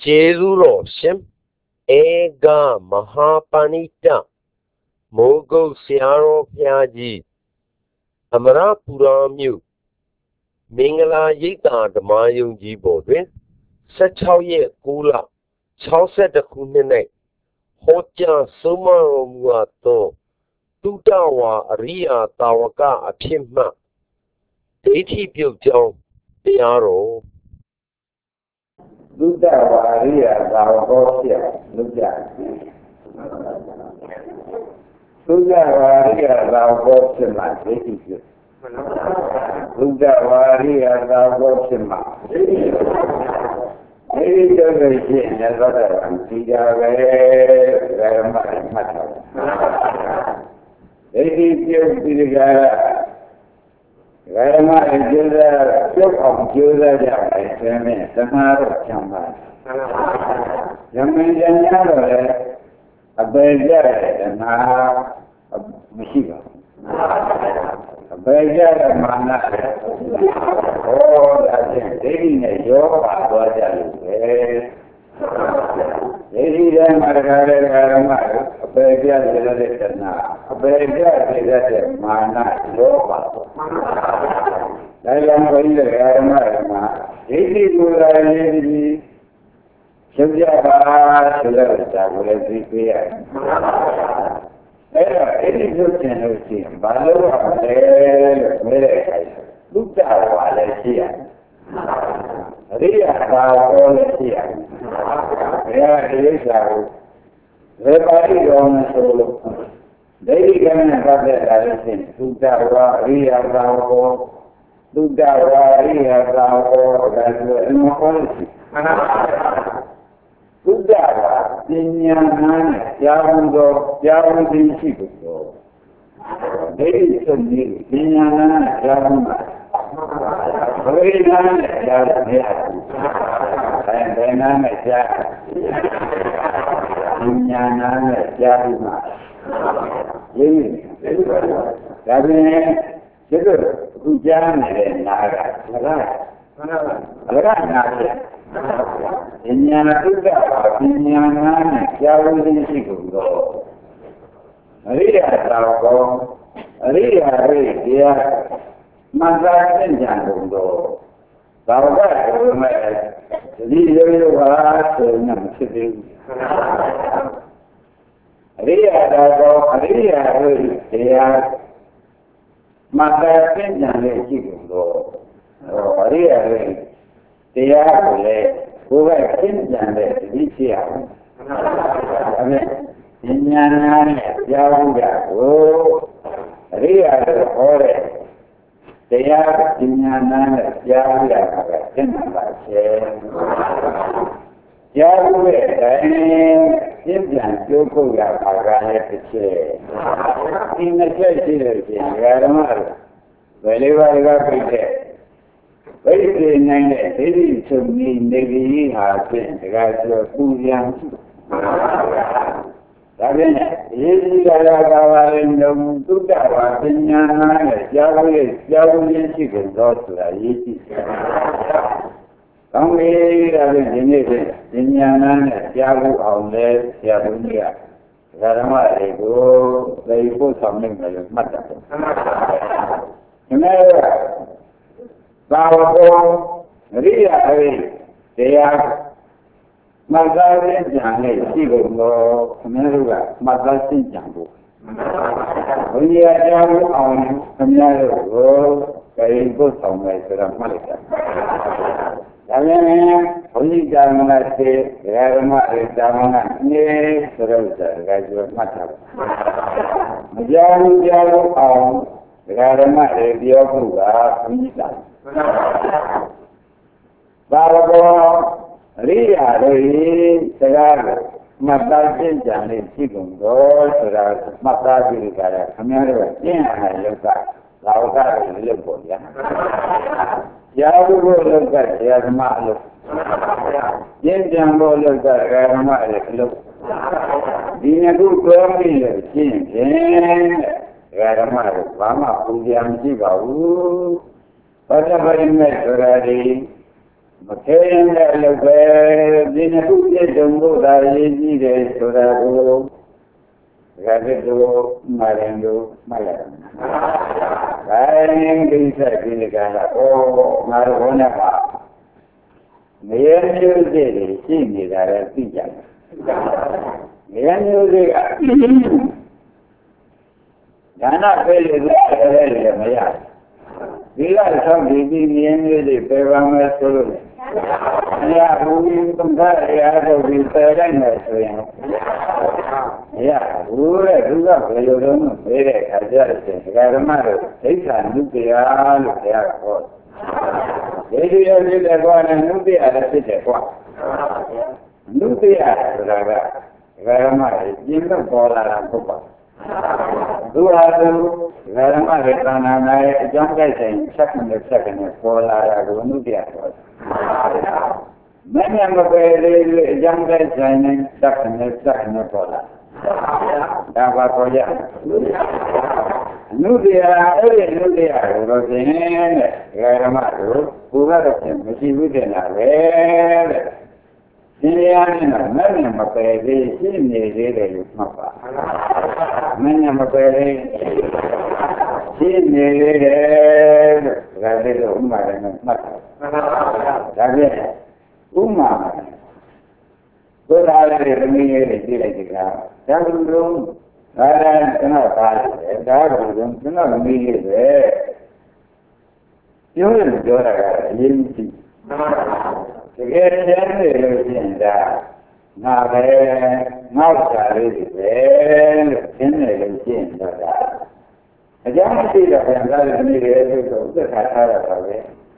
Jesuro Shim Ega Mahapanita Mogo Siaro Piaji Amara Puramu Mingala Yita Damayung Jibo Sachao Ye Kula Chao set the Kunene Hoja Sumaro Muato Tutawa Ria Tawaka Apima Dati Pyo Piaro Buddha Varia Ravagosia, Buddha. Buddha Varia Ravosima, Buddha Varia Ravosima. Maybe the version never one, Sida very much. Maybe the Rama is a book of Judah, Samara Chamba. Yaman a bear and a Mishiva. A bear and Mana. Oh, that's it. Taking a job, I was Lady Margaret, a bear, a bear, Mana, Yoga. I am going to Rama. Lady Gula, Shabjaba, Shabjaba, will prepare. It is good to see him. Balo, look at what I see. Ria, all the sea. Everybody on the solo. They can have that thing. Sudawa, Ria, Bravo, Sudawa, Ria, Bravo, that's in the policy. Sudawa, Sinyana, Yavundo, Yavundin Chico. They is so new. Sinyana, Yavunda. Very nice, and then I'm a jack. Sinyana, Yavuma. Hujan dan naga, naga. Ini anak juga, ini anak jauh dari situ. Ria tahu, ria dia masalah jangan dulu. Tahu tak? Jadi dia bahas dengan sedih. Ria tahu, ria dia masalah jangan dulu. Ria dia boleh bukan jangan dulu. Ini anak jauh jauh. Ria orang. Dia anak jauh jauh. Kenapa sih? Jauh ini jangan cukup ya pakai kecil. Ini kecil je, ramai. Beli-beli kerja. Beli ni, beli cumi negeri hasil, kalau pujian. Tapi ini kalau kawan yang sudah waktunya jauh yang sih lah ini. Kami ada jenis jauh awal jauh dia. Karena itu sambil mata. Kenapa? Kalau dia dia masalah jangan sih kalau menurut masalah jangan. Dia jauh awal menurut kayak itu sampai sekarang mereka. Tapi ini jangan nanti kerana jangan ni terus kerja macam. Jauh awal kerana dia juga penyiasat. Bahawa Ria ini sekarang mata jangan singgung terus mata diri kaya kami ada yang luka lauka lebih ya. Jauh luka ya maklum. Yang jangan luka kerana maklum. Ini tu kami sini kerana maklum. Lama pujian juga. Pada hari ini Makanya lebih dina punya jumbo dari ini sudah dulu, kali dulu malam. Kain bisa dilihat. Oh, maruhnya apa? Meyanyu jadi sini dari tiga. Meyanyu juga. Jangan pilih meyan. Bila sampai di meyanyu di perangai seluruh. Ya, mungkin tempat ya ada di perangai seluruh. Ya, boleh juga kalau dong beda aja sih. Kalau mana, saya nuklia kok. Jadi yang dilakukan nuklia ada sih kok. Nuklia, saudara. Kalau mana, jinak pola apa? Dua tu, kalau mana tanah naik jangkai second pola ada nuklia. Mana yang jangkai second pola. Apa saja. Nuklia, kalau ini kalau mana, bukan mesti bukan ada. Ini mana pakai sini dia apa? Mana pakai sini dia, kalau umat. Tapi umat. Berada di dunia juga. Jangan belum ada kenapa? Jangan belum kenapa begini? Jangan juara ini. Sekarang ini dah, nak cari ini dah. Jangan tidak yang kali ini itu kata apa?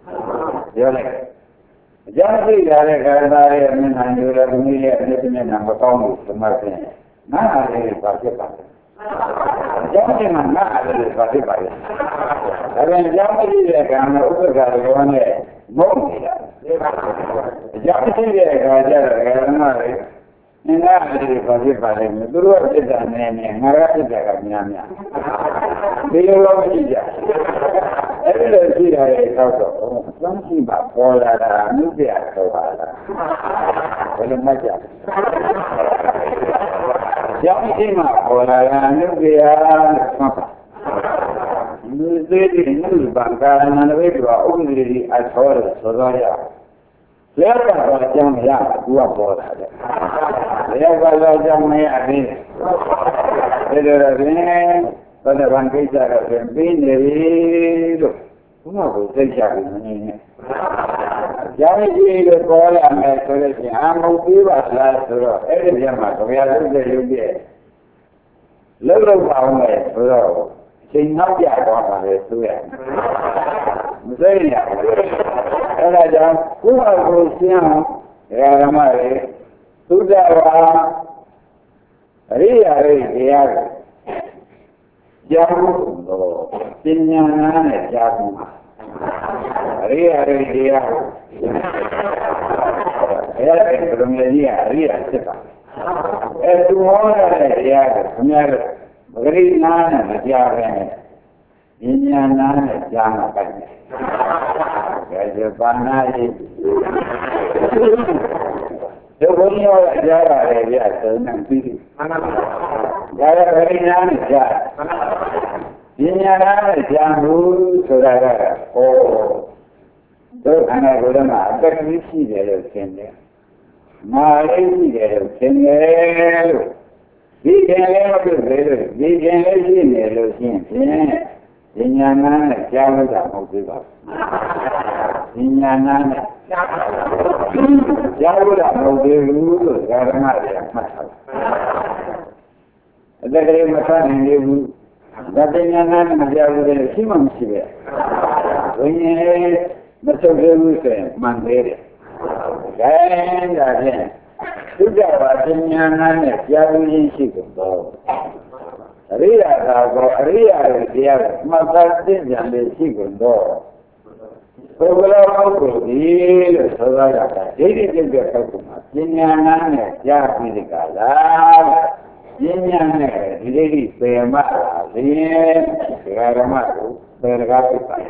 Jangan tidak kerana yang menanjur dunia ini nampak kaum semakin. Mana ada pasal. Jangan mana ada pasal. Tapi jangan tidak kerana usaha kerana mungkin. Jangan tidak kerana ini ada pasal. Dulu ada ni, nggak ada kerana. Biar tidak. Every day, something about pola nuklia soalnya. Kalau macam, jangan cuma pola nuklia apa. Nuklia bangkalan itu umri asal saudara. Siapa macam yang dua pola. Siapa macam yang ini. Jadi pada bangkai cara pemimpin itu, semua boleh jadi ini. Jadi itu kalau anda terus yang mungkin bahasa surau, dia masuk ya sudah juga. Lalu bawa surau, sehingga dia bawa surau. Misalnya, kalau jam kurang kursian, ya ramai sudah hari. Jamu, sinyalnya jamu. Hari dia. Ya, belum dia cepat. Itu orang dia, punya beri nana dia. Sinyalnya jangan kan. Kerja panas. Sebenarnya orang jaga dia senang pilih. Jaga beri nana jaga. Ini ada jamu saudara. Oh, tu anak orang ada misi dia sendiri. Mari dia sendiri. Dia berbeza. Dia sendiri. Ini anak jamu tak mungkin. Ini anak jamu tak mungkin. Kerana dia masalah. Ada kerja masalah ini. Katanya nak jauh dari sini mesti. Ini macam berusaha mandiri. Kan dah. Sudah katanya nak jauh dari sini. Ria dia masih jangan sini. Kalau aku di saudara, jadi dia kata, ini anak jauh di kalah. Ini jadi pemalas ini sekarang bယ်ကားပြပါ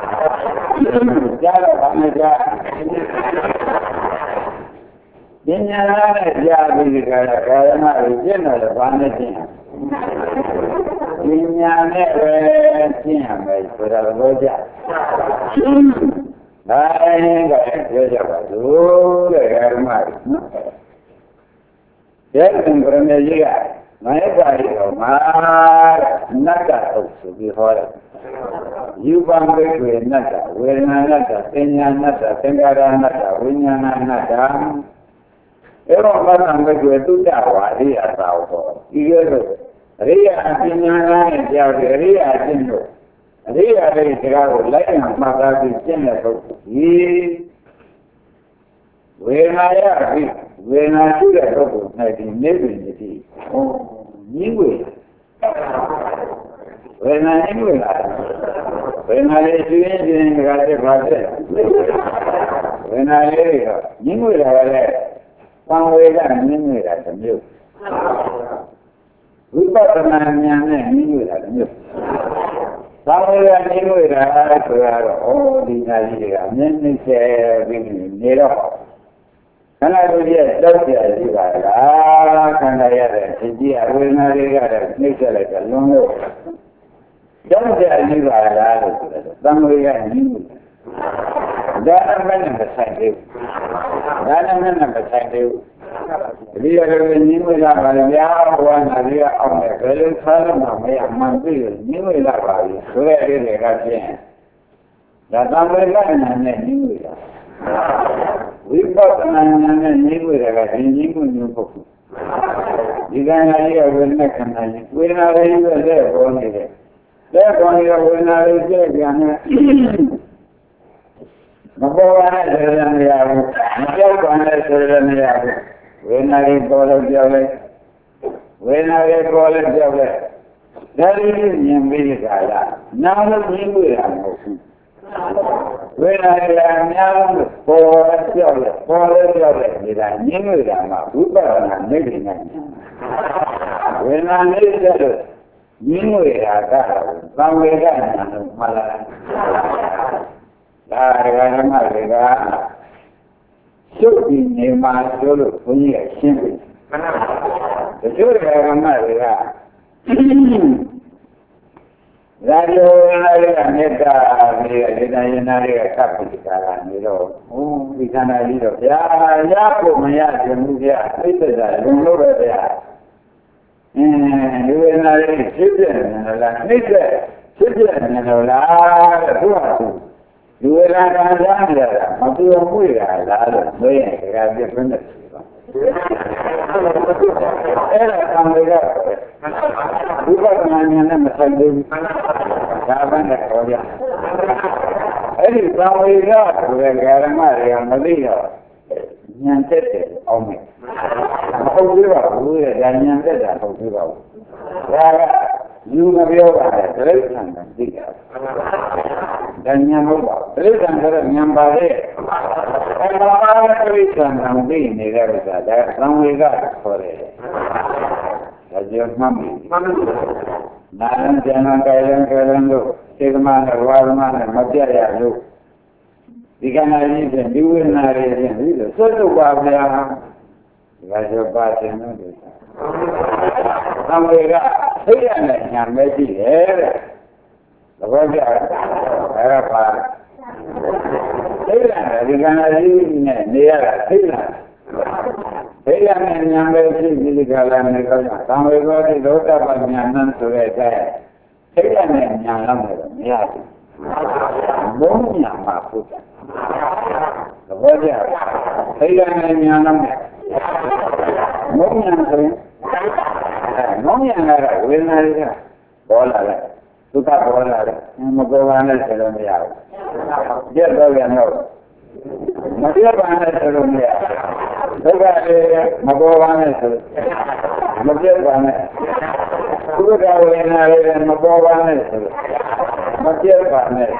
ကြားတော့ဘာနဲ့ကြားပညာနဲ့ကြားပြီးဒီကရကာယမကိုကျင့်တော့ဘာနဲ့ကျင့်ပညာနဲ့ပဲကျင့်ရမယ်ဆိုတာတော့ကြဒါရင်ကပြောကြပါလို့တဲ့ဓမ္မတွေနော်ရဲ့သင်္ကရမေကြီးကမိုက်ပါရီတော်မှာနတ်ကထုတ်ဆိုပြီးဟောတယ်ယူပံဘိက္ခေနတ္တဝေဒနာနတ္တပညာနတ္တသင်္ခါရနတ္တဝိညာဏနတ္တအဲ့တော့ဘာသာဘိက္ခေသုတ္တဝါရိယသာဝောဒီလိုအရိယအပညာနဲ့ကြောက်တယ်အရိယအကျင့်တို့အရိယရဲ့တရားကိုလိုက်အောင်မှတ်သားပြီးကျင့်တဲ့ပုဂ္ဂိုလ်ဒီဝေဒနာရပြီးဝေဒနာရှိတဲ့ပုဂ္ဂိုလ်နဲ့ဒီနေပင်တည်းဟောညီးဝေဝေဒနာညီးဝေလားဝေဒနာလေးရှိရင်ဒီကလည်းဘာဖြစ်ဝေဒနာလေးတော့ညီးဝေတာကလည်းသံဝေဒညီးဝေတာတစ်မျိုးဝိပဿနာဉာဏ်နဲ့ညီးဝေတာတစ်မျိုးသံဝေဒညီးဝေတာဆိုတော့ဒီညာကြီးတွေကအမြဲတမ်းဆဲပြီးနေတော့ခန္ဓာကိုယ်ရဲ့တောက်ပြရရှိပါလားခန္ဓာရတဲ့သင်ကြီးအဝေဒနာတွေကလည်းနှိမ့်ဆက်လိုက်တာလွန်လို့တောက်ပြရရှိပါလားလို့ဆိုတယ်သံဝေဒညီးဒါနမနဲ့မဆိုင်သေးဘူးဒါနမနဲ့မဆိုင်သေးဘူးဒီရကညီးဝေလာပါဗျာဘဝနာရီအောင်တယ်ဘယ်လိုစားလို့မှမရမှန်ပြီညီးဝေလာပါပြီဆိုတဲ့အဲ့ဒီကဖြင့်ဒါသံဝေဒနာနဲ့ညီးဝေလာဝိပဿနာဉာဏ်နဲ့ညီးဝေတာကဒီညီးမှုမျိုးပုဂ္ဂိုလ်ဒီကံရည်ရဲ့ဝိညာဉ်ခန္ဓာကြီးဝေဒနာလေးပဲလက်ပေါ်နေတယ်လက်ပေါ်နေတဲ့ဝေဒနာလေးပြည့်ပြန်နေမပေါ်ပါနဲ့ဆိုရမရဘူးမပြောက်ပါနဲ့ဆိုရမရဘူးဝေဒနာလေးပေါ်လို့ပြောက်လိုက်ဝေဒနာလေးပေါ်လို့ပြောက်လိုက်ဒါလေးမြင်ပြီးကြလားနားလို့ညီးဝေတာမဟုတ်ဘူးဝေဒနာတွေအများဆုံးပေါ်ပြောက်လဲပေါ်လဲပြောက်လဲနေတာညင်းနေတာမှာဝိပဿနာနေနေတယ်ဝေဒနာနေတဲ့လို့ညင်းနေတာကသံဝေဒနာလို့မှတ်လိုက်ဒါရကဓမ္မတွေကရှုပ်ပြီးနေမှာပြောလို့ဘုန်းကြီးကရှင်းပြီတချို့ဓမ္မတွေကရာဇဝနာတွေကမေတ္တာနဲ့ဒေသယနာတွေကကပ်ပြီးကြတာနေတော့ဒီခန္ဓာကြီးတော့ဗျာရဖို့မရခြင်းဘူးဗျာသိတဲ့ကလုံလို့ပဲဗျာဒီဝေဒနာတွေဖြစ်ပြနေလားနှိမ့်တဲ့ဖြစ်ပြနေတော့လားတဲ့သူကဒီဝေဒနာခံစားနေရတာမပြောင်းမှုရလားလို့ဆိုရင်ဒါကပြည့်စုံတယ်အဲ့ဒါကံတွေကဝိပဿနာဉာဏ်နဲ့မဆိုင်သေးဘူးဒါမှလည်းဟောရအဲ့ဒီသံဝေဒဆိုတဲ့ဓမ္မတွေကမသိတော့ဉာဏ်တက်တယ်အောင်မယ်မဟုတ်သေးပါဘူးတဲ့ဉာဏ်တက်တာဟုတ်သေးပါဘူးဒါကယူမပြောပါနဲ့တိရစ္ဆာန်ကသိတာဒါဉာဏ်မဟုတ်ပါဘူးတိရစ္ဆာန်ကတော့ဉာဏ်ပါလေအဲ့ဒါကတိရစ္ဆာန်ကသိနေတဲ့ဥစ္စာဒါသံဝေဒခေါ်တယ်ဒါကြောင့်မှတ်ပြီနာယံဉာဏ်ကယံကရံတို့စေတမနဲ့ဝါဒမနဲ့မပြတ်ရလို့ဒီကနေ့ကြီးဖြင့်ဒီဝိညာဉ်တွေဖြင့်ဒီလိုဆွတ်ထုတ်ပါဗျာဒါကြောင့်ပါတယ်နော်ဒီသံဝေဒသိရတဲ့ဉာဏ်ပဲရှိတယ်တဲ့သဘောကျလားအဲ့ဒါပါသိရတယ်ဒီကနေ့ကြီးနဲ့နေရတာသိရတယ်သိရတဲ့ဉာဏ်ပဲရှိဒီကလာနေတော့သံဝေဒတိလောကပညာဏဆိုတဲ့အဲသိရတဲ့ဉာဏ်လောက်နဲ့မရဘူးဘုံညာမှာပုဒ်သဘောကျသိရတဲ့ဉာဏ်လောက်နဲ့ဘုံညာဆိုရင်မောင်းရံကတော့ဝေဒနာတွေကပေါ်လာတယ်ဒုက္ခပေါ်လာတယ်မပေါ်ပါနဲ့ဆိုလို့မရဘူးပြတ်တော့ပြန်တော့မပြတ်ပါနဲ့ဆိုလို့မရဘူးဒုက္ခတွေမပေါ်ပါနဲ့ဆိုမပြတ်ပါနဲ့ဒုက္ခဝေဒနာတွေမပေါ်ပါနဲ့ဆိုမပြတ်ပါနဲ့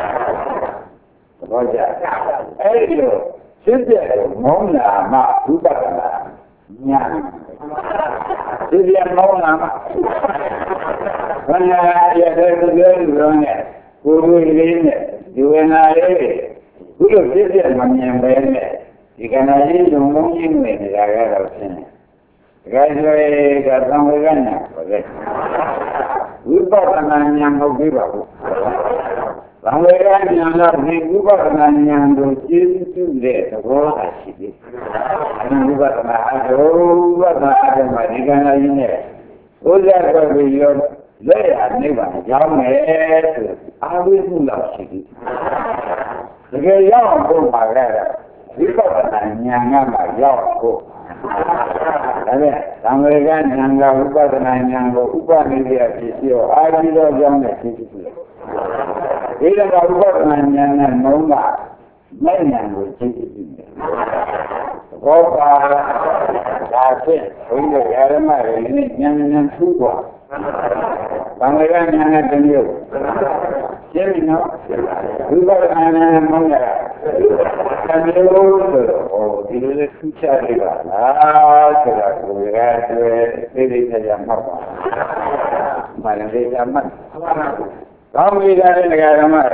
ဘောကြအဲ့ဒီလိုသိတဲ့မောင်းလာမှဝိပဿနာညာဒီပြန်မောင်းလာမှဘယ်နာရတဲ့ပြောလို့နဲ့ကိုယ်လေးနဲ့ဒီဝေနာလေးခုလိုပြည့်ပြည့်မမြင်ပဲနဲ့ဒီကနာလေးလုံးလုံးကြီးနဲ့နေတာကတော့ရှင်းတယ်။ဒါကြွယ်ကသံဝေကညာဆိုတဲ့ဝိပဿနာဉာဏ်မဟုတ်သေးပါဘူး။သံဝေကဉာဏ်တော့ဒီဝိပဿနာဉာဏ်ကိုကျင့်ပြုတဲ့သဘောအရှိသေး။ဝိပဿနာအထုဝိပဿနာအထုမှာဒီကနာကြီးနဲ့ဥစ္စာပဲပြီးရောလက်ရနိဗ္ဗာန်ရောက်မယ်ဆိုအာဝိမှုလောက်ရှိသေး။တကယ်ရောက်ဖို့ပါလေဝိပဿနာဉာဏ်ကမှရောက်ဖို့ဒါနဲ့သံဝေကဉာဏ်ကဝိပဿနာဉာဏ်ကိုဥပနိဒေယဖြစ်ပြီးတော့အာဒီတော်ကြောင့်နဲ့ဖြစ်ဖြစ်တယ်။ဒီလိုကဝိပဿနာဉာဏ်နဲ့နှုံးကမဲ့ဉာဏ်ကိုဖြစ်ဖြစ်တယ်။ဘောပါဒါဖြင့်ဘုန်းကြီးရဟမတွေနဲ့ဉာဏ်ထူးသွားသံဝေကဉာဏ်နဲ့တမျိုးရှင်းပြီနော်ဝိပဿနာဉာဏ်မောင်းရတာတမျိုးဆိုတော့ဒီလိုလေးထူးခြားနေပါလားဆိုတာကိုရတဲ့သိသိချာမှတ်ပါမှန်တယ်ကြာမှတ်ကောင်းပြီဒါနဲ့ငါဓမ္မ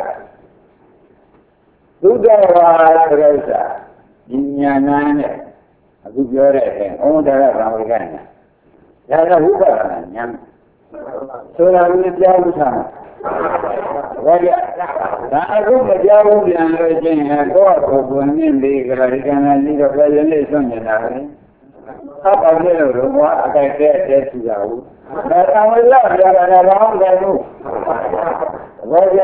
သုဒ္ဓဝါဆိုတဲ့ဥစ္စာဉာဏ်နဲ့အခုပြောတဲ့အဩဒါရသံဝေကဉာဏ်ဒါကဝိပဿနာဉာဏ်ဆိုတာကိုကြားလို့ထားမှာဘာကြဒါအခုမကြားဘူးပြန်လို့ချင်းတော့ကိုယ်နည်းလေးကလေးကနာကြီးတော့ပြန်လေးဆွနေတာလေအပောင်းလေးလို့ဘာအကြိုက်တဲ့ထူတာဘူးဒါသံဝေကပြောတာလည်းဘာမှမဟုတ်ဘူးဘာကြ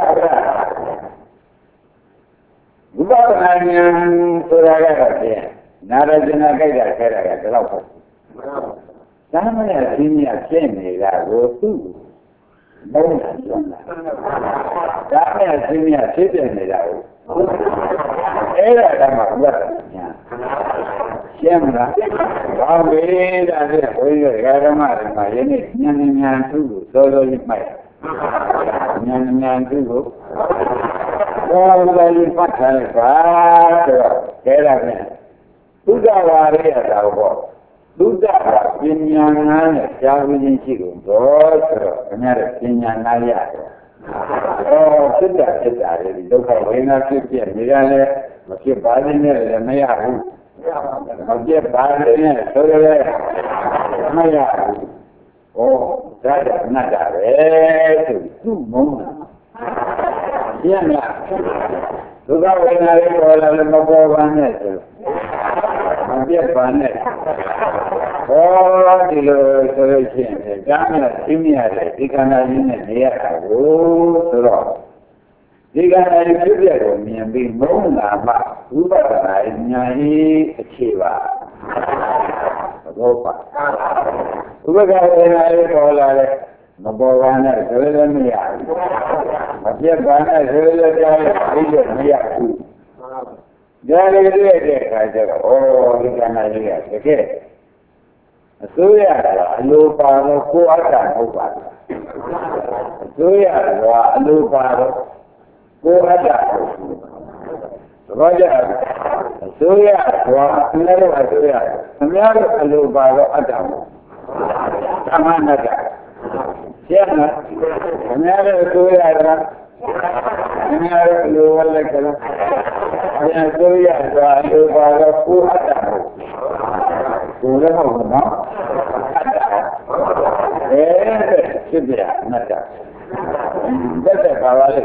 ဝိပဿနာဉာဏ်ဆိုတာကတော့ပြန်နာရဇနာကြိုက်တာခဲတာကဒီလောက်ပေါ့သာမဏေအင်းကြီးဖြစ်နေတာကိုသူ့ဘုံနဲ့ပြောတာဒါနဲ့အင်းကြီးဖြစ်ပြနေတာကိုအဲ့ဒါကမှဘုရားညာရှင်းမလားဘာမေးတာလဲဘုရားဓမ္မတွေမှာယနေ့ဉာဏ်ဉာဏ်သူ့ကိုစောစောကြီးမှတ်ဉာဏ်ဉာဏ်သူ့ကိုဘောလည်းပတ်ထားလိုက်ပါဆိုတော့အဲ့ဒါနဲ့သုဒ္ဓဝါရရတာပေါ့သုဒ္ဓကပညာနာနဲ့ကြားဝိခြင်းရှိကုန်တော့ဆိုတော့ခင်ဗျားတို့ပညာနာရတယ်။စိတ်ဓာတ်ဖြစ်တာလေဒုက္ခဝေဒနာဖြစ်ပြနေရတယ်မဖြစ်ပါသေးနဲ့လည်းမရဘူး။မဖြစ်ပါသေးနဲ့ဆိုလည်းမရဘူး။ဩဒါကနတ်တာပဲဆိုသူ့မုန်းတာ။ရှင်းလားဒုက္ခဝေဒနာတွေပေါ်လာလည်းမပေါ်ပါနဲ့ဆိုမပြတ်ပါနဲ့ဟောဒီလိုဆိုလို့ရှိရင်ဒါမှသိမြရတယ်ဒီကံနာကြီးနဲ့နေရတာကိုဆိုတော့ဒီကံနာကြီးဖြစ်ပြကိုမြင်ပြီးမုန်းလာမှဝိပဿနာဉာဏ်ကြီးအခြေပါဘောပါဥပက္ခဝေဒနာတွေပေါ်လာတယ်မပေါ်ပါနဲ့ဆိုလည်းမရဘူးမပြတ်ပါနဲ့ဆိုလည်းကြားရပြီးတော့မရဘူးဒါလည်းတည်းတဲ့ခါကျတော့ဒီကံနာကြီးကတကယ်အစိုးရကအလိုပါတော့ကိုယ်အတ္တမဟုတ်ပါဘူးအစိုးရကအလိုပါတော့ကိုယ်အတ္တဟုတ်ဘူးဒါကြောင့်အစိုးရကအများတို့အစိုးရအများတို့အလိုပါတော့အတ္တမဟုတ်သမဏတကျန်ကအများတို့အစိုးရကအများတို့လိုဝလက်ကလားအစိုးရကအလိုပါတော့ကိုယ်အတ္တဟုတ်ကိုယ်လည်းဟုတ်ဘူးနော်ဖြစ်ပြအနတ္တတက်ပါပါလေ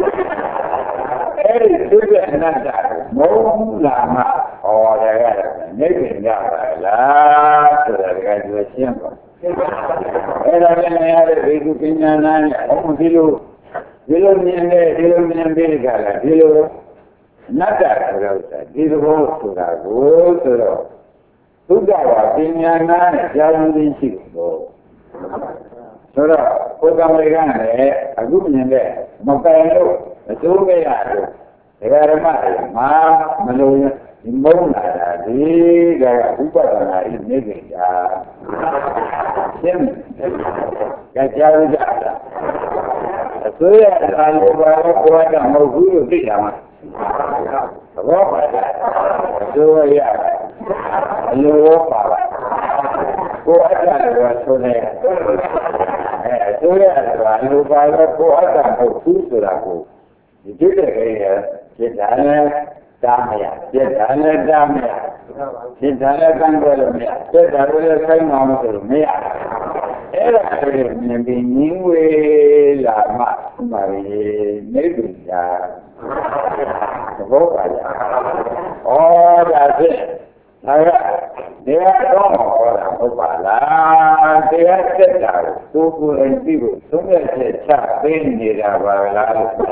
အဲ့ဒီဖြစ်ပြအနတ္တမုန်းလာမှဟောတယ်ကနေပြင်ကြပါလားဆိုတာကကြွရှင်းပါအဲ့ဒါလည်းရတဲ့ဒီကုပညာနာနဲ့အမှုဒီလိုမြင်တဲ့ဒီလိုမြင်ပြီးကြလားဒီလိုအနတ္တဆိုတော့ဒီသဘောဆိုတာကိုဆိုတော့သုဒ္ဓဝါပညာနာနဲ့ကြားရင်းရှိတော့ဆိုတော့ဘုရားမေကလည်းအခုမြင်တဲ့မပယ်လို့အကျိုးမရလို့ဒကာရမတွေမာမလို့ဒီမုန်းလာတာဒီကဥပဒနာဤနေကြတာရှင်းကြကြားရကြတာအစိုးရအာလိုပါတော့ဘုရားကမဟုတ်ဘူးလို့သိတာမှာသဘောပါလားအစိုးရအလိုပါပါကိုယ်အကြတယ်ဆိုနေဆိုရတာလူပါတော့ကိုအတ္တကိုသူ့ဆိုတာကိုဒီကြည့်တဲ့ကိရစိတ်ဓာတ်နဲ့တားမရစိတ်ဓာတ်နဲ့တားမရစိတ်ဓာတ်နဲ့ကံကြလို့မရစိတ်ဓာတ်နဲ့ဆိုင်မှာမဆိုလို့မရအဲ့ဒါကိုမြင်ပြီးငင်းဝေးလာမှပါလေနေပြီညာသဘောပါလားဩဒါဖြင့်တရားတော့ဟောတာဟုတ်ပါလားတရားတက်တာကိုကိုယ်အကြည့်ကိုသုံးရချက်ချပေးနေတာပါလား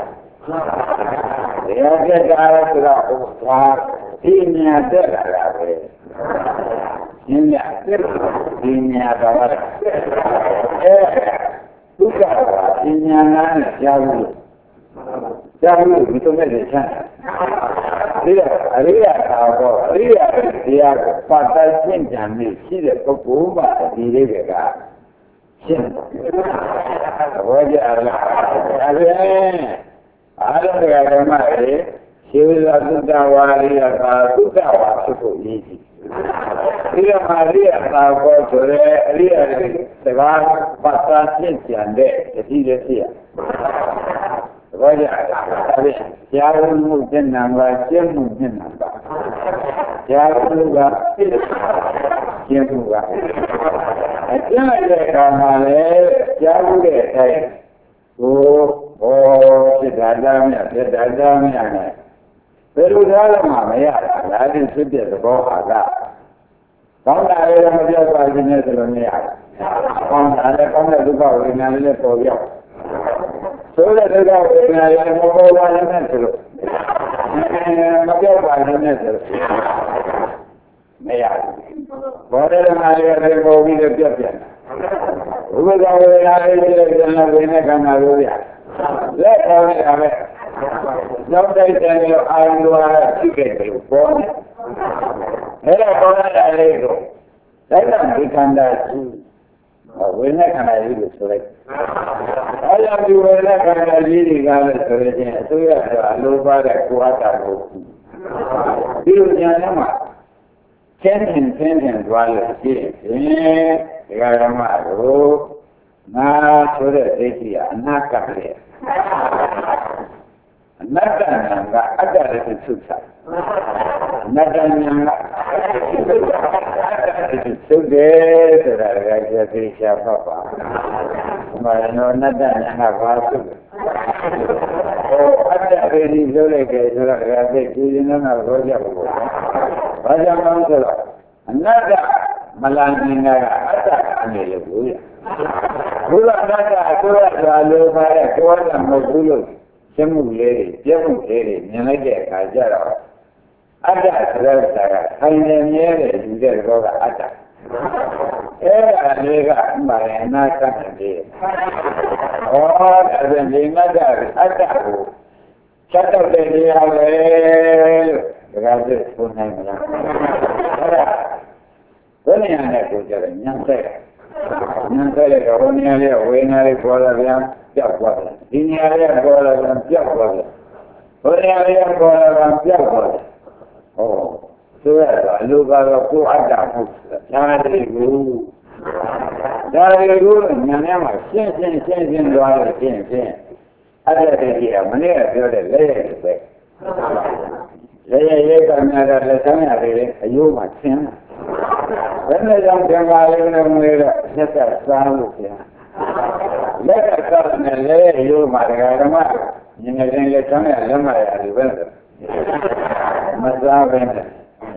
တရားတက်တာဆိုတော့ဟာဒီညာတက်လာတာပဲညညာတက်ဒီညာပါလားဒုက္ခပါဒီညာနာနဲ့ကြားလို့ဒီသုံးရချက်ချဒီအရိယာသာဘောအရိယာတရားကိုပတ်သက်ရှင်းကြံနေရှိတဲ့ပုဂ္ဂိုလ်မှဒီလေးတွေကရှင်းဘောကြလားဒါပြန်အားလုံးကဓမ္မတွေရှိဝါသုတ္တဝါရိယသာသုတ္တဝါဖြစ်ဖို့ရည်ကြည်ဒီမှာအရိယာသာဘောဆိုတဲ့အရိယာတွေစကားပတ်သက်ရှင်းကြံတဲ့တတိယဖြစ်ရဘောကြအဲ့ဒီကြားမှုကျင့်နာပါကျင့်မှုကျင့်နာပါကြားမှုကကျင့်မှုကအကျင့်တဲ့အခါမှာလည်းကြားမှုတဲ့အတိုင်းကိုဘောစိတ်ဓာတ်များစိတ်ဓာတ်များနဲ့ဘယ်လိုသားလည်းမရတာလားဒီဖြစ်တဲ့သဘောဟာကကောင်းတာလည်းမပြောပါဘူးနဲ့ဆိုလို့မရဘူးကောင်းတာလည်းကောင်းတဲ့ဒုက္ခဝေဒနာလည်းပေါ်ရောက်ဆိုတဲ့ဒုက္ခဝေဒနာလည်းမပေါ်ပါနဲ့ဆိုလို့မပြောပါနဲ့ဆိုလို့မရဘူးဘောဓရမလည်းပေါ်ပြီးတော့ပြတ်ပြန်ဥပဒေဝေဒနာလည်းပြည့်ပြန်လာဝိနည်းခန္ဓာလို့ရလက်ပေါ်နေတာပဲနောက်တိုက်တယ်အာရုံတော်ရှိခဲ့တယ်ပေါ်တယ်အဲ့ဒါပေါ်လာတဲ့လေးကိုတိုက်တဲ့ဒီခန္ဓာရှိဝိနည်းခန္ဓာကြီးလို့ဆိုလိုက်အဲ့ဒါဒီဝိနည်းခန္ဓာကြီးတွေကလည်းဆိုရခြင်းအစိုးရကအလိုပါတဲ့ကိုယ်အတ္တကိုဒီလိုညာထဲမှာချင်းချင်းသွားလို့ရှိရင်ဒီကရမတို့ငါဆိုတဲ့ဒိဋ္ဌိကအနာကလေအနတ္တဉာဏ်ကအတ္တရဲ့သုတ်တာအနတ္တဉာဏ်ကသုတ်တယ်ဆိုတာကကျေသိချာပါပါ။ဘာလို့အနတ္တဉာဏ်ကဘာသုတ်လဲ။အတ္တပေဒီဆိုလိုက်ကြဆိုတော့ဒါသိကြည့်နေတော့ဘောကြပါဘူး။ဘာကြောင့်လဲဆိုတော့အနတ္တမလာနိုင်တာကအတ္တအနေလို့ဘူးရ။ဘုရားအနတ္တဆိုရတာလို့ပါတဲ့ကိုယ်ကမဟုတ်ဘူးလို့ရှင်းမှုလေးပြည့်မှုလေးမြင်လိုက်တဲ့အခါကျတော့အတ္တဆိုတဲ့စာကခိုင်နေမြဲတဲ့ဒီတဲ့ဘောကအတ္တအဲ့ဒါလေးကမှလည်းအနာကတ်တယ်ဟောဒါဆိုဒီငတ်တဲ့အတ္တကိုချက်တော့တဲ့နေရာပဲလို့ဒါကသိဆိုနိုင်မလားအဲ့ဒါဘယ်နေရာနဲ့ကိုကြတယ်ညံတဲ့တော့ဘယ်နေရာလဲဝေနာလေးပေါ်လာပြန်ပြောက်သွားတယ်ဒီနေရာလေးပေါ်လာပြန်ပြောက်သွားတယ်ဘယ်နေရာလေးပေါ်လာပြန်ပြောက်သွားတယ်ဟောဆိုရတော့အလိုကတော့ကိုယ်အတ္တဟုတ်ဒါတွေကိုညာထဲမှာရှင်းသွားလို့ရှင်းအတ္တတည်းကမနေ့ကပြောတဲ့လက်ရည်ပဲလက်ရည်ကများတော့လက်ဆန်းရတယ်အယိုးမှာရှင်းဘယ်နဲ့ကြောင့်ပြန်ပါလိမ့်လို့မလဲတော့ဆက်ဆက်စားလို့ပြန်လက်ကစားနေလေရိုးမှာဒကာဓမ္မညနေတိုင်းလက်ချမ်းရလက်မရတယ်ပဲမစားပဲနဲ့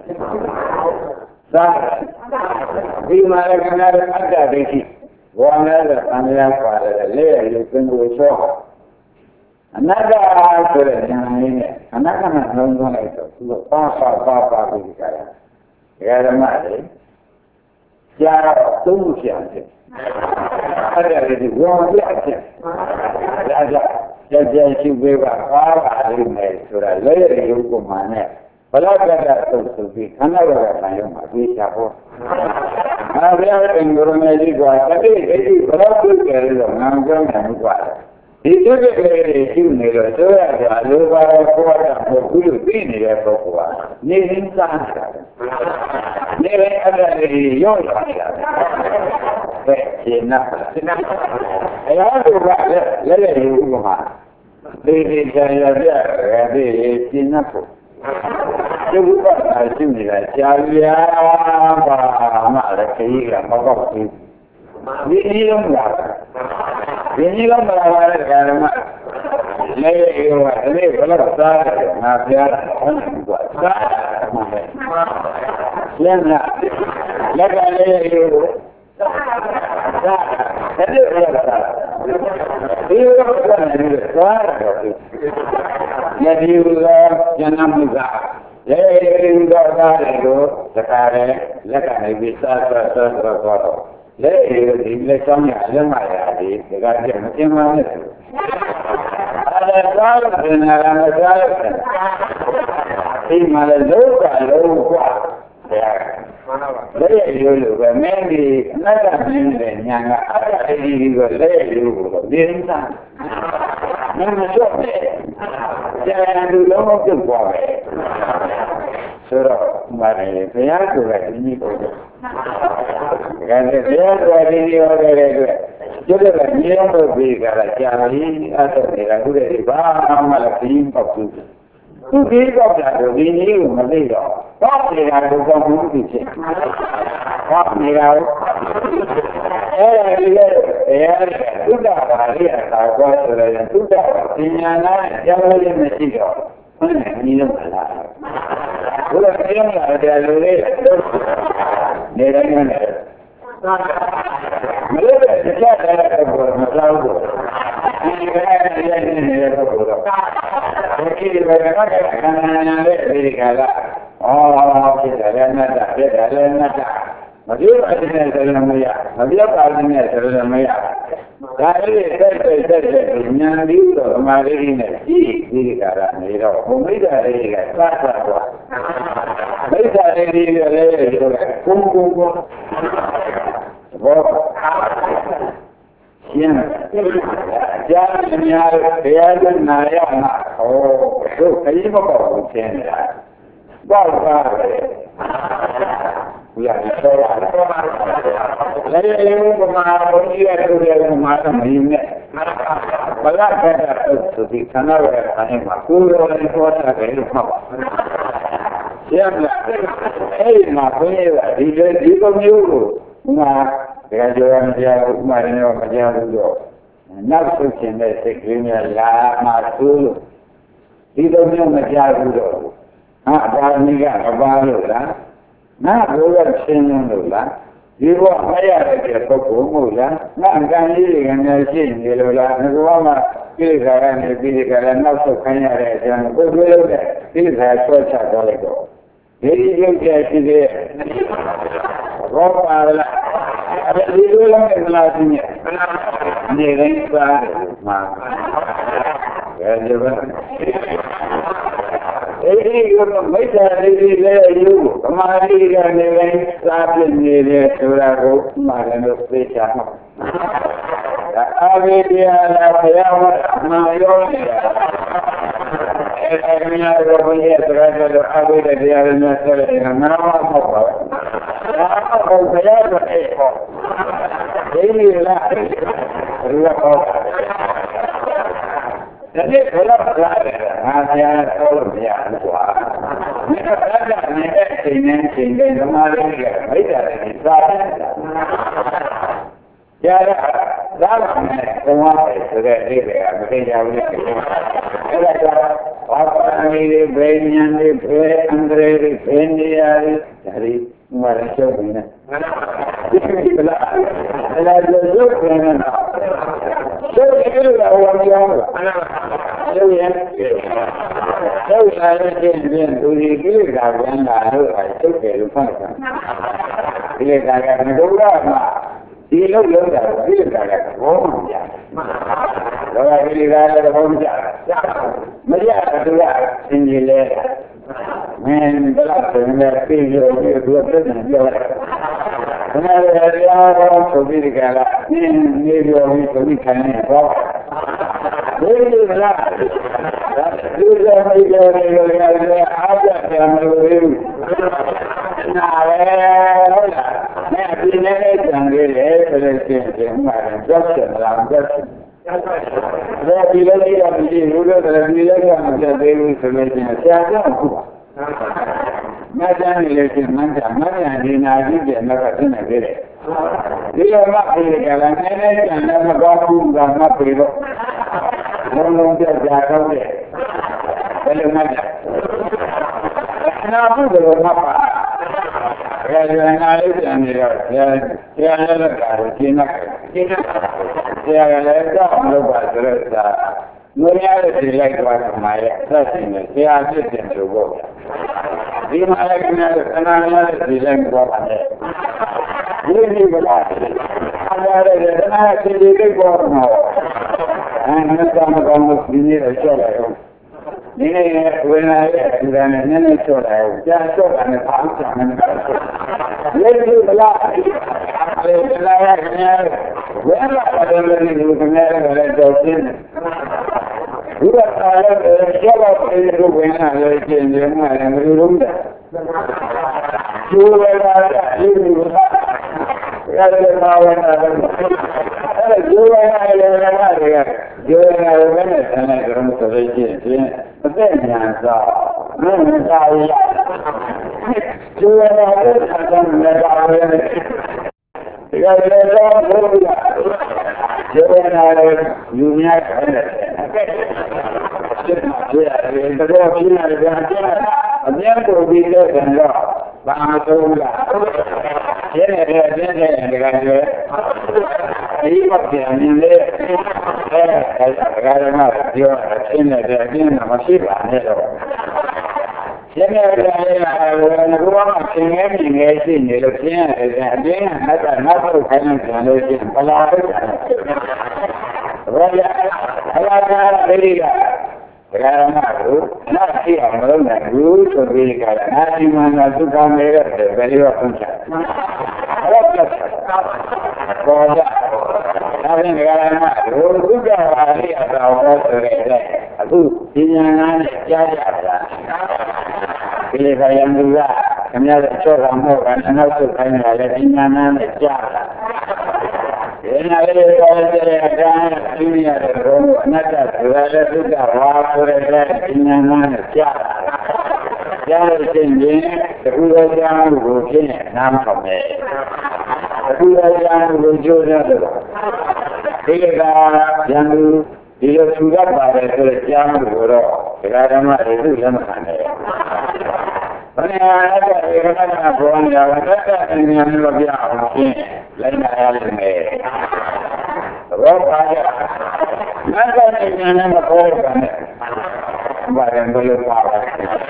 စားဒီမှာလည်းခဏတော့အတ္တဒိဋ္ဌိဘောနဲ့အန္တရာယ်ပါတယ်လေရိုးသင်္ကိုချောအနတ္တဆိုတဲ့ဉာဏ်လေးနဲ့အနတ္တနဲ့လုံးသွင်းလိုက်တော့သူကပါပြီးကြတာဒကာဓမ္မတွေကြားတော့သုံးချင်တယ်အဲ့ဒါလေးဝေါ်ပြချက်ဒါကြောင့်ကြည်ရှိပေးပါပါလိမ့်မယ်ဆိုတာလည်းရရုပ်ကမှနဲ့ဘလောက်ကြတာသုတ်ဆိုပြီးခန္ဓာတော်ကခံရမှာသိချဖို့အားရတဲ့ငရုံကြီးကတတိအိဘလောက်ပြုကြလဲတော့ငါကြောင်းတယ်ကွာဒီတုတ်ကလေးရှိနေတော့ဆိုရတာလိုပါတော့ကိုယ်ကမဟုတ်ဘူးလို့သိနေတဲ့ပုဂ္ဂိုလ်ကနေရင်းစားနေတာနေရအဲ့ဒါလေးရော့ရတာရှင်နာအရာတို့ကလည်းလည်းယူမှာဒီကြံရပြဒီရှင်နာဖို့ဒီဘုရားရှိနေတာကြာရပါမှလည်းခရီးကမပေါက်ဘူးဒီနည်းလုံးလာဒီနည်းလုံးလာတဲ့ကာရမလည်းရောအဲ့ဒီဘလောက်သားတယ်ငါပြားတယ်ဟုတ်ကဲ့သားမှပဲလက်နဲ့လက်ကလေးရောသားအဲ့ဒီဘလောက်သားဒီလိုကနေသွားတယ်လက်ဒီလိုကျန်မှုကလေဒီတော့သားတယ်လို့သကားတယ်လက်ကနေပြီးစားတော့လေဒီလက်ဆောင်ရလက်မရဒီကကြမတင်ပါနဲ့အဲ့ဒါသာလို့နာရမစားဒီမှာလည်းလုံးကလုံးกว่าလေရိုးလို့ပဲမင်းဒီအနတ္တမင်းတဲ့ညာကအတ္တအဒီကိုလေရိုးကိုဒီရင်းစားမင်းမလျှော့နဲ့ကျန်လူလုံးဝပြုတ်သွားပဲဆိုတော့မာရယ်ဘုရားဆိုတာဒီနည်းပေါ့။ဒါနဲ့ဘုရားဆိုတာဒီနည်းဟောတဲ့အတွက်ကျတော့ကညောင်းလို့ပြီးကြတာကြာပြီအဲ့ဒါတွေကခုတည်းဘာမှလည်းပြီးပေါက်ဘူး။သူပြီးပေါက်တာတော့ဒီနည်းကိုမသိတော့ပေါက်နေတာကိုကောင်းမှုဖြစ်ဖြစ်။ပေါက်နေတာအဲ့ဒါကြီးလေဘုရားကသုဒ္ဓဘာရိယသာကောဆိုတဲ့သုဒ္ဓပညာနာကျောင်းလေးမရှိတော့ဟုတ်တယ်အနည်းဆုံးပါလားဘုရားပြောတာတရားလိုလေးနေတိုင်းနဲ့မလို့တဲ့တရားတဲ့ဘုရားမစားဘူးဒီကနေ့တရားနေတဲ့ဘုရားဒီကိလေသာကခန္ဓာနာလေးဒီကလာဖြစ်တယ်နဲ့တာဖြစ်တယ်နဲ့တာမပြောအပ်တဲ့ဆိုရင်မရမပြောပါတဲ့ဆိုရင်မရဒါလေးတက်ဉာဏ်ပြီးတော့အမှားလေးနဲ့ဒီကရာနေတော့ဘုမိတ်တာလေးကစားသွားမိတ်တာလေးတွေလည်းကုန်းဘောရှင်းကြာများတရားကျနာရမှာဟောတို့ခရီးမပေါ်ဘူးရှင်းတယ်ပေါ့ပါပဲဘုရားဆောရတယ်လည်းဘုမာဘုရားတို့လည်းမာသမီးနဲ့ဘလကတဲ့သုတိခဏရဲ့အနေမှာကိုယ်တော်လည်းဟောတာပဲလို့မှတ်ပါရှင်းလားအဲ့ဒီမှာဘုရားကဒီလိုမျိုးကိုမှာတရားကျော်မတရားဘူးဥမာရင်တော့မကြားဘူးတော့နောက်ဆုံးရှင်တဲ့စိတ်ကလေးများလာမှသိုးလို့ဒီလိုမျိုးမကြားဘူးတော့ဟာဘာနည်းကမပါလို့လားငါဘုရားရှင်းလို့လားဒီဘောမရတဲ့ပုဂ္ဂိုလ်မဟုတ်လားငါအကံလေးတွေကလည်းရှိနေလို့လားငါကမှကိလေသာကနေပြီးဒီကလည်းနောက်ဆုံးခံရတဲ့အကြောင်းကိုယ်ပြောတဲ့ကိလေသာဆွဲချသွားလိုက်တော့ဒီရုပ်ကျရှိတဲ့ဘောပါလားအဲဒီလိုလည်းမလားသိနေနေတိုင်းစားတယ်မှာအဲဒီဘာအဲဒီကတော့မိစ္ဆာလေးလည်းအယူကိုအမှားလေးကနေတိုင်းစားပြနေတယ်ဆိုတာကိုမှားတယ်လို့သိချာမှာအာဝိတရားလားဘုရားအမှားရောနေတာအဲဒီများတော့ဘုရားတရားတော်အာဝိတရားနဲ့ဆက်တယ်ငါမှမဟုတ်ပါဘူးဒါတော့ဘုရားကအဲ့ဟောဒီလိုလားဘုရားဟောဒါနဲ့ဘယ်တော့လာတယ်ငါဆရာတော်လို့မရဘူးကွာဒီတော့ဒါကလည်းအချိန်နဲ့ချိန်နဲ့ဓမ္မလေးကမိစ္ဆာတွေစားတယ်ကြားရတာဒါကလည်းဘုရားပဲဆိုတဲ့အိဗေကမသိကြဘူးလေအဲ့ဒါကြောင့်ဘာသာရေးတွေဘယ်ဉာဏ်တွေဘယ်အန္တရာယ်တွေဘယ်နေရာတွေဒါတွေမှလည်းရှုပ်နေတယ်ဒီကလားအဲ့ဒါရုပ်ပြန်နေတာရှုပ်တယ်လို့ဟောပြောတာရှုပ်ရင်ရှုပ်လာတဲ့ပြင်သူဒီကိလေသာပြန်လာလို့ရှုပ်တယ်လို့ဖတ်တာကိလေသာကမဒုရမှာဒီလိုလုံးတာကိလေသာကဘောမကြတော့ကိလေသာလည်းဘောမကြမရတူရသင်ကြီးလဲမင်းတော့ဆိုရင်ပြည်လို့ဒီလိုပြည့်နေပြောတယ်ခဏလေးတရားတော်ဆိုပြီးဒီကလာနေပြောပြီးဆိုပြီးခံနေတော့ဒီလိုလားဒီလိုမျိုးရတယ်အားပြတယ်မလို့ဘူး nào đấy là mẹ đi lấy chẳng đi lấy rồi tiền mà rất làm rất rồi đi lấy làm gì rồi đi lấy làm cho đi rồi cha đó mà cha này lấy tiền mà đi nào đi tiền nó có thế này đấy đi mà đi cái là này chẳng là mà có cũng là mà đi rồi long cha không đấy cái mà nó cũng được mà cái này thì ya là cái gì nó ya là đó nó bảo là người thì lại qua mà là thì ya thì tiền đồ đi mà cái này thì lại qua đi bala là thì đi qua mà anh nó đi ra cho lại ini wena dan nene choda ja choda ne pangsa ne le bala le bala ya ne wena pada le ni ne le dosin dua kali coba itu wena le jenje ma ne rumda jual ini ya le wena jual wena ne kerana Bennya sah, mana saya? Jual ada negara ni, ya negara boleh. Jual ada dunia ada. Jual ada dunia ada. Dia tu bila kena bangsa pula. Dia negara. Ini macam ni. Karena dia ini masih banyak. Jadi ada ruang tinggal di sini, lokasinya ada nalar kanan kanan di Palau. Ada beriga. Karena itu nasi amalan dulu beriga. Nasi mana tu kamera beriga punya. Ada Tapi karena itu juga hari atau orang itu jangan jaga. Pilih yang juga, kami ada orang orang anak tu kami ada jangan jaga. Ini ada ini ada nada ada juga ada jangan jaga. Jangan tinggi, kedua jangan rugi nampak. Kedua jangan rugi ada. Jika yang dia sudah pada kerjaan berdoa, kerana itu yang mana? Karena ada kerana bukan jalan ini yang lebih awal lain hal ini. Roh ada, maka ini yang berkorban. Barang belum awal.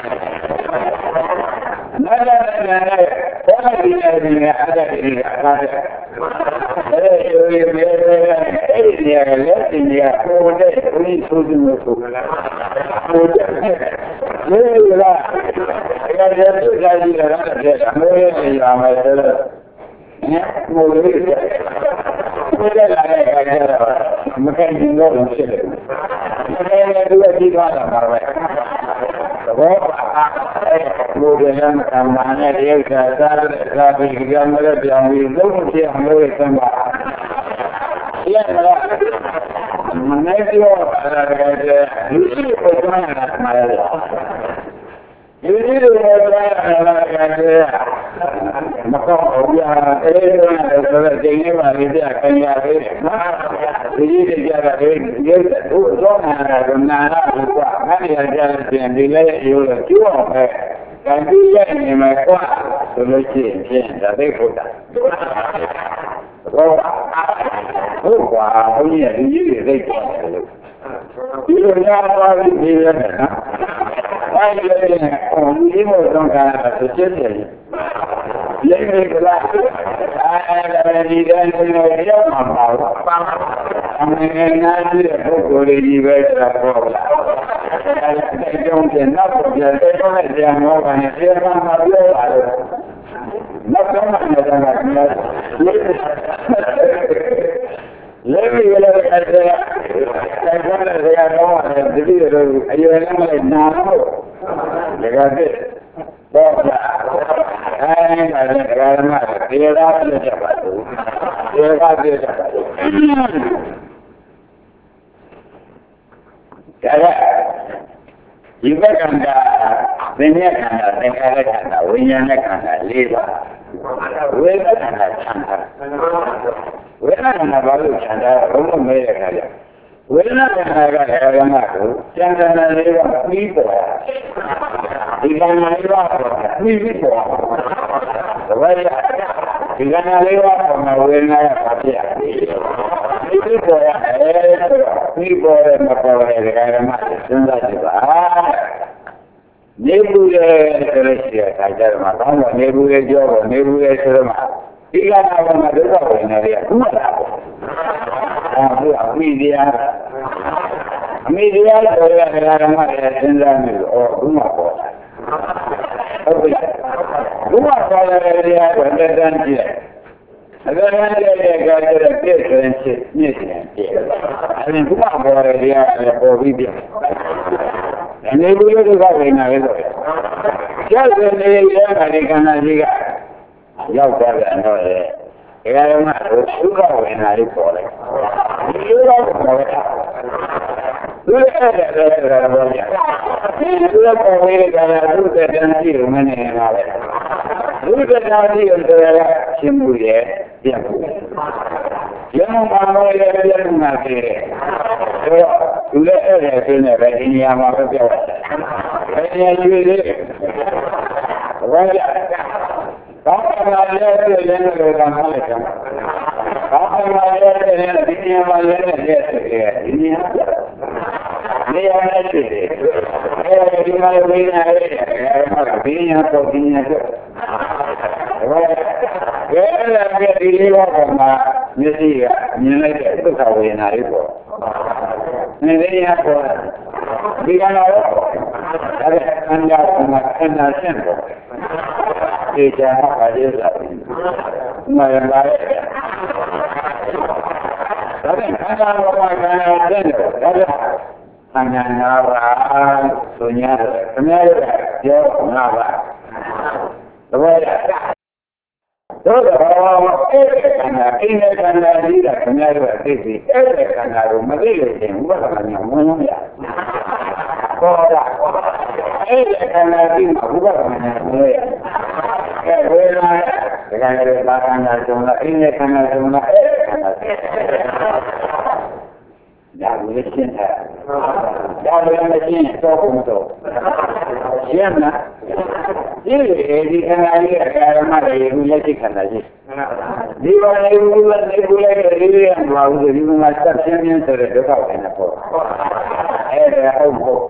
Maka ini ada ini ada. Kemudian tambahannya dia dasar rapi gambar yang itu mesti ambil tambah. Ia adalah menaikkan ini bagaimana malah. Ini adalah maka dia kalau jadi bagi dia akan jadi. Jadi dia dia tu zona mana buat kan dia jalan dia itu cuma kan dia ni macam solusi jadi kita. Wah, ini dia itu. Itu yang dia ini orang kata sesuatu. Jadi kalau ada di dalam dia mampu, mengenai boleh dibaca. Kalau dia nak dia boleh dia mau dia mampu. Nak mana Lebih kalau ada saya tahu jadi ayah yang lain nama, lepas itu, နဲ့ဒကာဓမ္မတွေတရားသားပြည့်ကြပါလို့တရားသားပြည့်ကြပါလို့ဒါကဒီဘက်ကံကသင်္ခါရခန္ဓာသင်္ခါရခန္ဓာဝိညာဉ်နဲ့ခန္ဓာ၄ပါးဝေဒနာခန္ဓာချမ်းသာဝေဒနာခန္ဓာဘာလို့ချမ်းသာဘုံမမဲတဲ့ခါကျဝေဒနာခန္ဓာကဓမ္မကိုကျန်တဲ့လေးပါးပြီးပေါ်ဒီခန္ဓာလေးပါးပြီးပြီးပေါ်တပည့်ရဒီခန္ဓာလေးပါးပေါ်မှာဝေဒနာကဖြစ်ရပြီးပေါ်ရတယ်ပြီးပေါ်တယ်မပေါ်တယ်ဓမ္မစဉ်းစားကြည့်ပါနေဘူးလေဆိုလို့ရှိတဲ့အခါကျတော့မှကောင်းတော့နေဘူးလေပြောတော့နေဘူးလေဆိုတော့မှဒီကနာကဒုက္ခဝင်နေတယ်ဥပဒါပေါ့ဟုတ်အမိတရားဆိုရတဲ့ဓမ္မရဲ့စဉ်းစားနေလို့ဥမပေါ်တာဟုတ်ပြီဥမပေါ်တဲ့တရားကိုတက်တန်းကြည့်အကယ်၍တဲ့ကားတဲ့ပြည့်စုံခြင်းမြင့်တယ်ပြည့်အဲဒီဥမပေါ်တဲ့တရားလည်းပေါ်ပြီးပြည့်အနေဘူးလို့ကဝင်လာလေဆိုကျောက်တဲ့နေရတဲ့ခန္ဓာကြီးကရောက်သွားတယ်တော့လေဒါကမှသုခဝင်လာလို့ပေါ်တယ်ဒီလိုတော့ပေါ်တယ်သူလည်းအဲ့ဒါလည်းတော့ဘောရသူလည်းပေါ်ပြီးကြတာသူတဲ့တန်းကြီးကိုမနေပါဘူးသူတဲ့တန်းကြီးကိုတော့ရှင်းမှုရဲ့ပြတ်မှုရမပါလို့လည်းပြတ်မှာဖြစ်တယ်သူလည်းအဲ့ဒါဆိုနေပဲဒီနေရာမှာပဲပြောတယ်ဘယ်နေရာရွေးလေးဘာလဲကောင်းပါလေလည်းလည်းလည်းကမှလည်းကောင်းပါလေလည်းဒီနေရာမှာလည်းလည်းဒီနေရာနေရာနဲ့တည်းအဲဒီမှာဝိညာဉ်ရဲ့ဒီနေရာတော့ဒီနေရာတော့ဘယ်လည်းဒီလေးပါးမှာမျက်စိကမြင်လိုက်တဲ့ဒုက္ခဝေဒနာလေးပေါ့နေနေရပေါ်ဒီကနေ့တော့အဲ့အန္တရာယ်မှာအန္တရာယ်ရှင်းပေါ့ဒီကြမှာပါလေဆိုမှန်ပါရဲ့ဒါနဲ့အန္တရာယ်မှာကံရတယ်ဒါကအញ្ញနာပါဆိုညာခင်ဗျားတို့ပြောငါပါတပည့်တို့တော့အဲ့ဒီခန္ဓာအိမ်နဲ့ခန္ဓာကြီးတာခင်ဗျားတို့အသိစီအဲ့ဒီခန္ဓာကိုမသိလို့ရှင်ဘုရားကညာမဝင်ရဟုတ်လားအဲ့ဒီခန္ဓာကြီးမှာဘုရားကညာမဝင်ရအဲ့ဝေဒနာဒီကနေ့ဘာခန္ဓာကြုံလားအိမ်နဲ့ခန္ဓာကြုံလားအဲ့ဒီခန္ဓာဒါကိုရှင်းတာဒါလည်းမရှင်းတော့ဘူးတော့ရှင်းလားဒီခန္ဓာကြီးအကာရမတွေကိုလက်ရှိခန္ဓာကြီးဒီဘာလေးဘူးလည်းဒီဘူးလည်းဒီလိုရမှာဘူးဒီမှာစက်ပြင်းပြင်းဆိုတဲ့ဒုက္ခဝင်နေပေါ့အဲ့ဒါဟုတ်ဖို့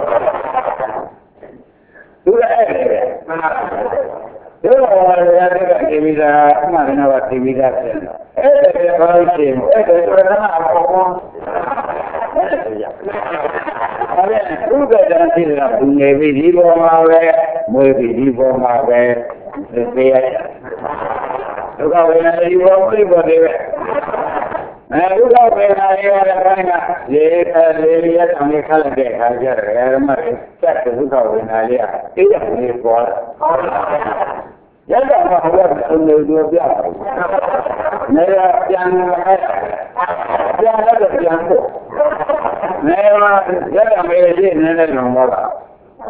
သူလည်းအဲ့ဒါပဲတို့တော်ရတဲ့ဒီဝိဒါအမှန်ကတော့ဒီဝိဒါပြန်တော့အဲ့ဒါဘာလို့ရှင်းအဲ့ဒါဆိုတော့အပေါ်ပေါ်အဲ့ဒါဥပဒေတန်ရှိတာဘုံငယ်ပြီးဒီပေါ်မှာပဲမွေးပြီးဒီပေါ်မှာပဲသိရဒုက္ခဝေဒနာဒီပေါ်ပြိပေါ်တယ်ပဲဒုက္ခဝေဒနာရတဲ့ဘက်ကလေရအမေခါလိုက်တဲ့အခါကျတော့ဓမ္မစက်ဒုက္ခဝေဒနာလေးကသိရနေပေါ်လာရတဲ့မှာဘုရားအလုံးစုံပြတယ်။နေရာပြန်လာတယ်။ပြန်လာတော့ပြန်ဖို့နေရာရတဲ့မေးကြီးနည်းနည်းလုံးပါလား။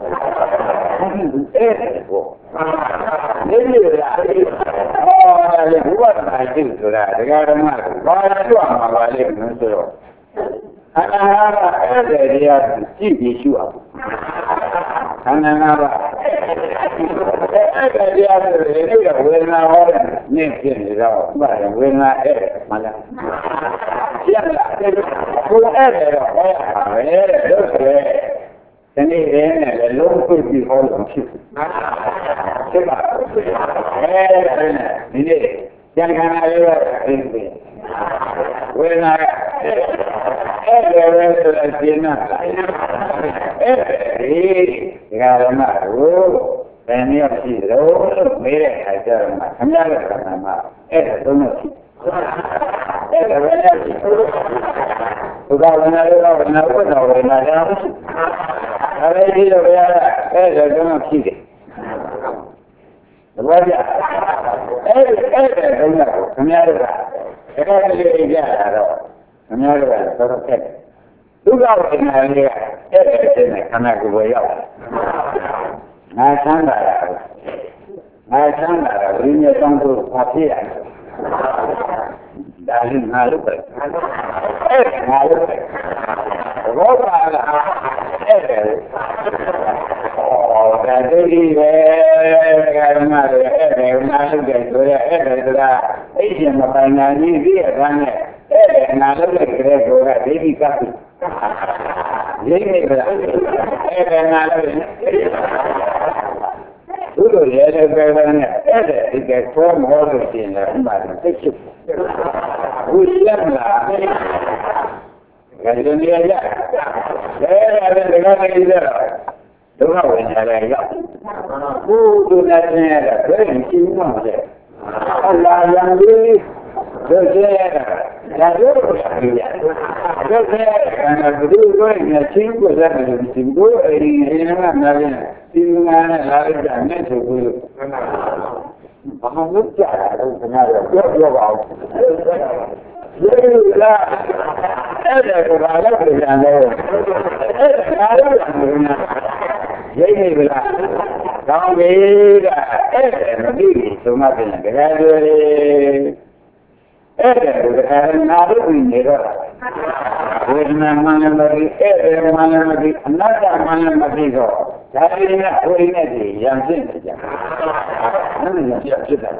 အဲ့ဒါကိုနေရလေဘုရားကသိဆိုတာဒကာဓမ္မကိုဘာလို့မှမပါလိမ့်မယ်ဆိုတော့အနာကအဲ့ဒါတရားကြည့်ပြီးရှုအောင်ခန္ဓာနာပါအဲ့ဒါတရားတွေဒီကဝေဒနာဟောတဲ့နေ့ဖြစ်နေတော့ဘာလဲဝေဒနာအဲ့မှလားရှင်းလားကိုအဲ့ဒါတော့ဟောရပါပဲလို့ဆိုရဲဒီနေ့ရင်းနဲ့လည်းလုံးပြပြီးဟောလို့ဖြစ်ဖြစ်ပါအဲ့ဒါနဲ့ဒီနေ့ဉာဏ်ခန္ဓာလေးတော့အင်းပြီဝေဒနာအဲ့ဒါပဲဆိုတော့ရှင်းတာအဲ့ဒီဓမ္မကိုဘယ်နည်းရှိလို့မေးတဲ့အခါကျတော့ခမရတဲ့ခန္ဓာမှာအဲ့ဒါသုံးလို့ရှိအဲ့ဒါပဲရှိဘုရားဝိညာဉ်ရောဝိညာဉ်ဥပ္ပဒေဝိညာဉ်ရောဒါလည်းဒီလိုပဲအဲ့ဒါသုံးလို့ရှိတယ်ဘဘာကြအဲ့တော့ခင်ဗျားတို့ကအဲ့ဒီကြတာတော့ခင်ဗျားတို့ကတော်တော်ခက်တယ်ဒုက္ခဝေဒနာလေးကအဲ့ဒီနဲ့ခန္ဓာကိုယ်ပေါ်ရောက်ငါချမ်းသာတာဝိညာဉ်ဆောင်လို့ဘာဖြစ်ရလဲဒါလည်းငါလုပ်ပဲငါလုပ်ပဲဘောပါလားအဲ့ဒါဒါတည်းပဲကမ္မရဲ့အဲ့ဒါငါလုပ်တယ်ဆိုရအဲ့ဒါကအိတ်ရှင်မပိုင်နိုင်ကြီးပြည့်ရတဲ့အဲ့ဒါငါလုပ်တဲ့ကြဲကိုကဒိဋ္ဌိကပ်ရင်းနေကြအဲ့ဒါငါလုပ်တယ်သူတို့ရဲတဲ့ပဲနဲ့အဲ့ဒါဒီကဆောမောလို့ရှင်လာမှသိချစ်ဘူးလက်လာကဲဒီနေရာရအဲ့ဒါလည်းဒီကနေ့ကြတော့ဒုက္ခဝင်လာတယ်ရောက်ဘုသူနဲ့ဆင်းရဲတာဘယ်ရင်ရှင်းမှမလဲအလ္လာဟ်ယံလေးတို့ဆင်းရဲတာဒါတို့ကိုရှင်းရတယ်တို့ဆင်းရဲတာကဘုသူတို့ရဲ့ချင်းကိုသက်တယ်ဒီတို့အရင်ကနားရင်ဒီငါနဲ့လာလိုက်တာနဲ့ဆိုဘူးဘာမှမကြတာတော့ခင်ဗျားတို့ပြောပါဦးဒီလားအဲ့ဒါကဘာလို့ပြန်လဲအဲ့ဒါဘာလို့ပြန်လဲရိပ်နေပြီလားကောင်းပြီကအဲ့ဒါမသိဘူးဆိုမှပြန်ကြတယ်အဲ့ဒါကနာလို့နေတော့ဝေဒနာမှန်လည်းမသိအဲ့ဒါမှန်လည်းမသိအနတ္တမှန်လည်းမသိတော့ဒါရင်းနဲ့ဝိညာဉ်တွေရံဖြစ်နေကြတယ်အဲ့ဒါရဖြစ်တယ်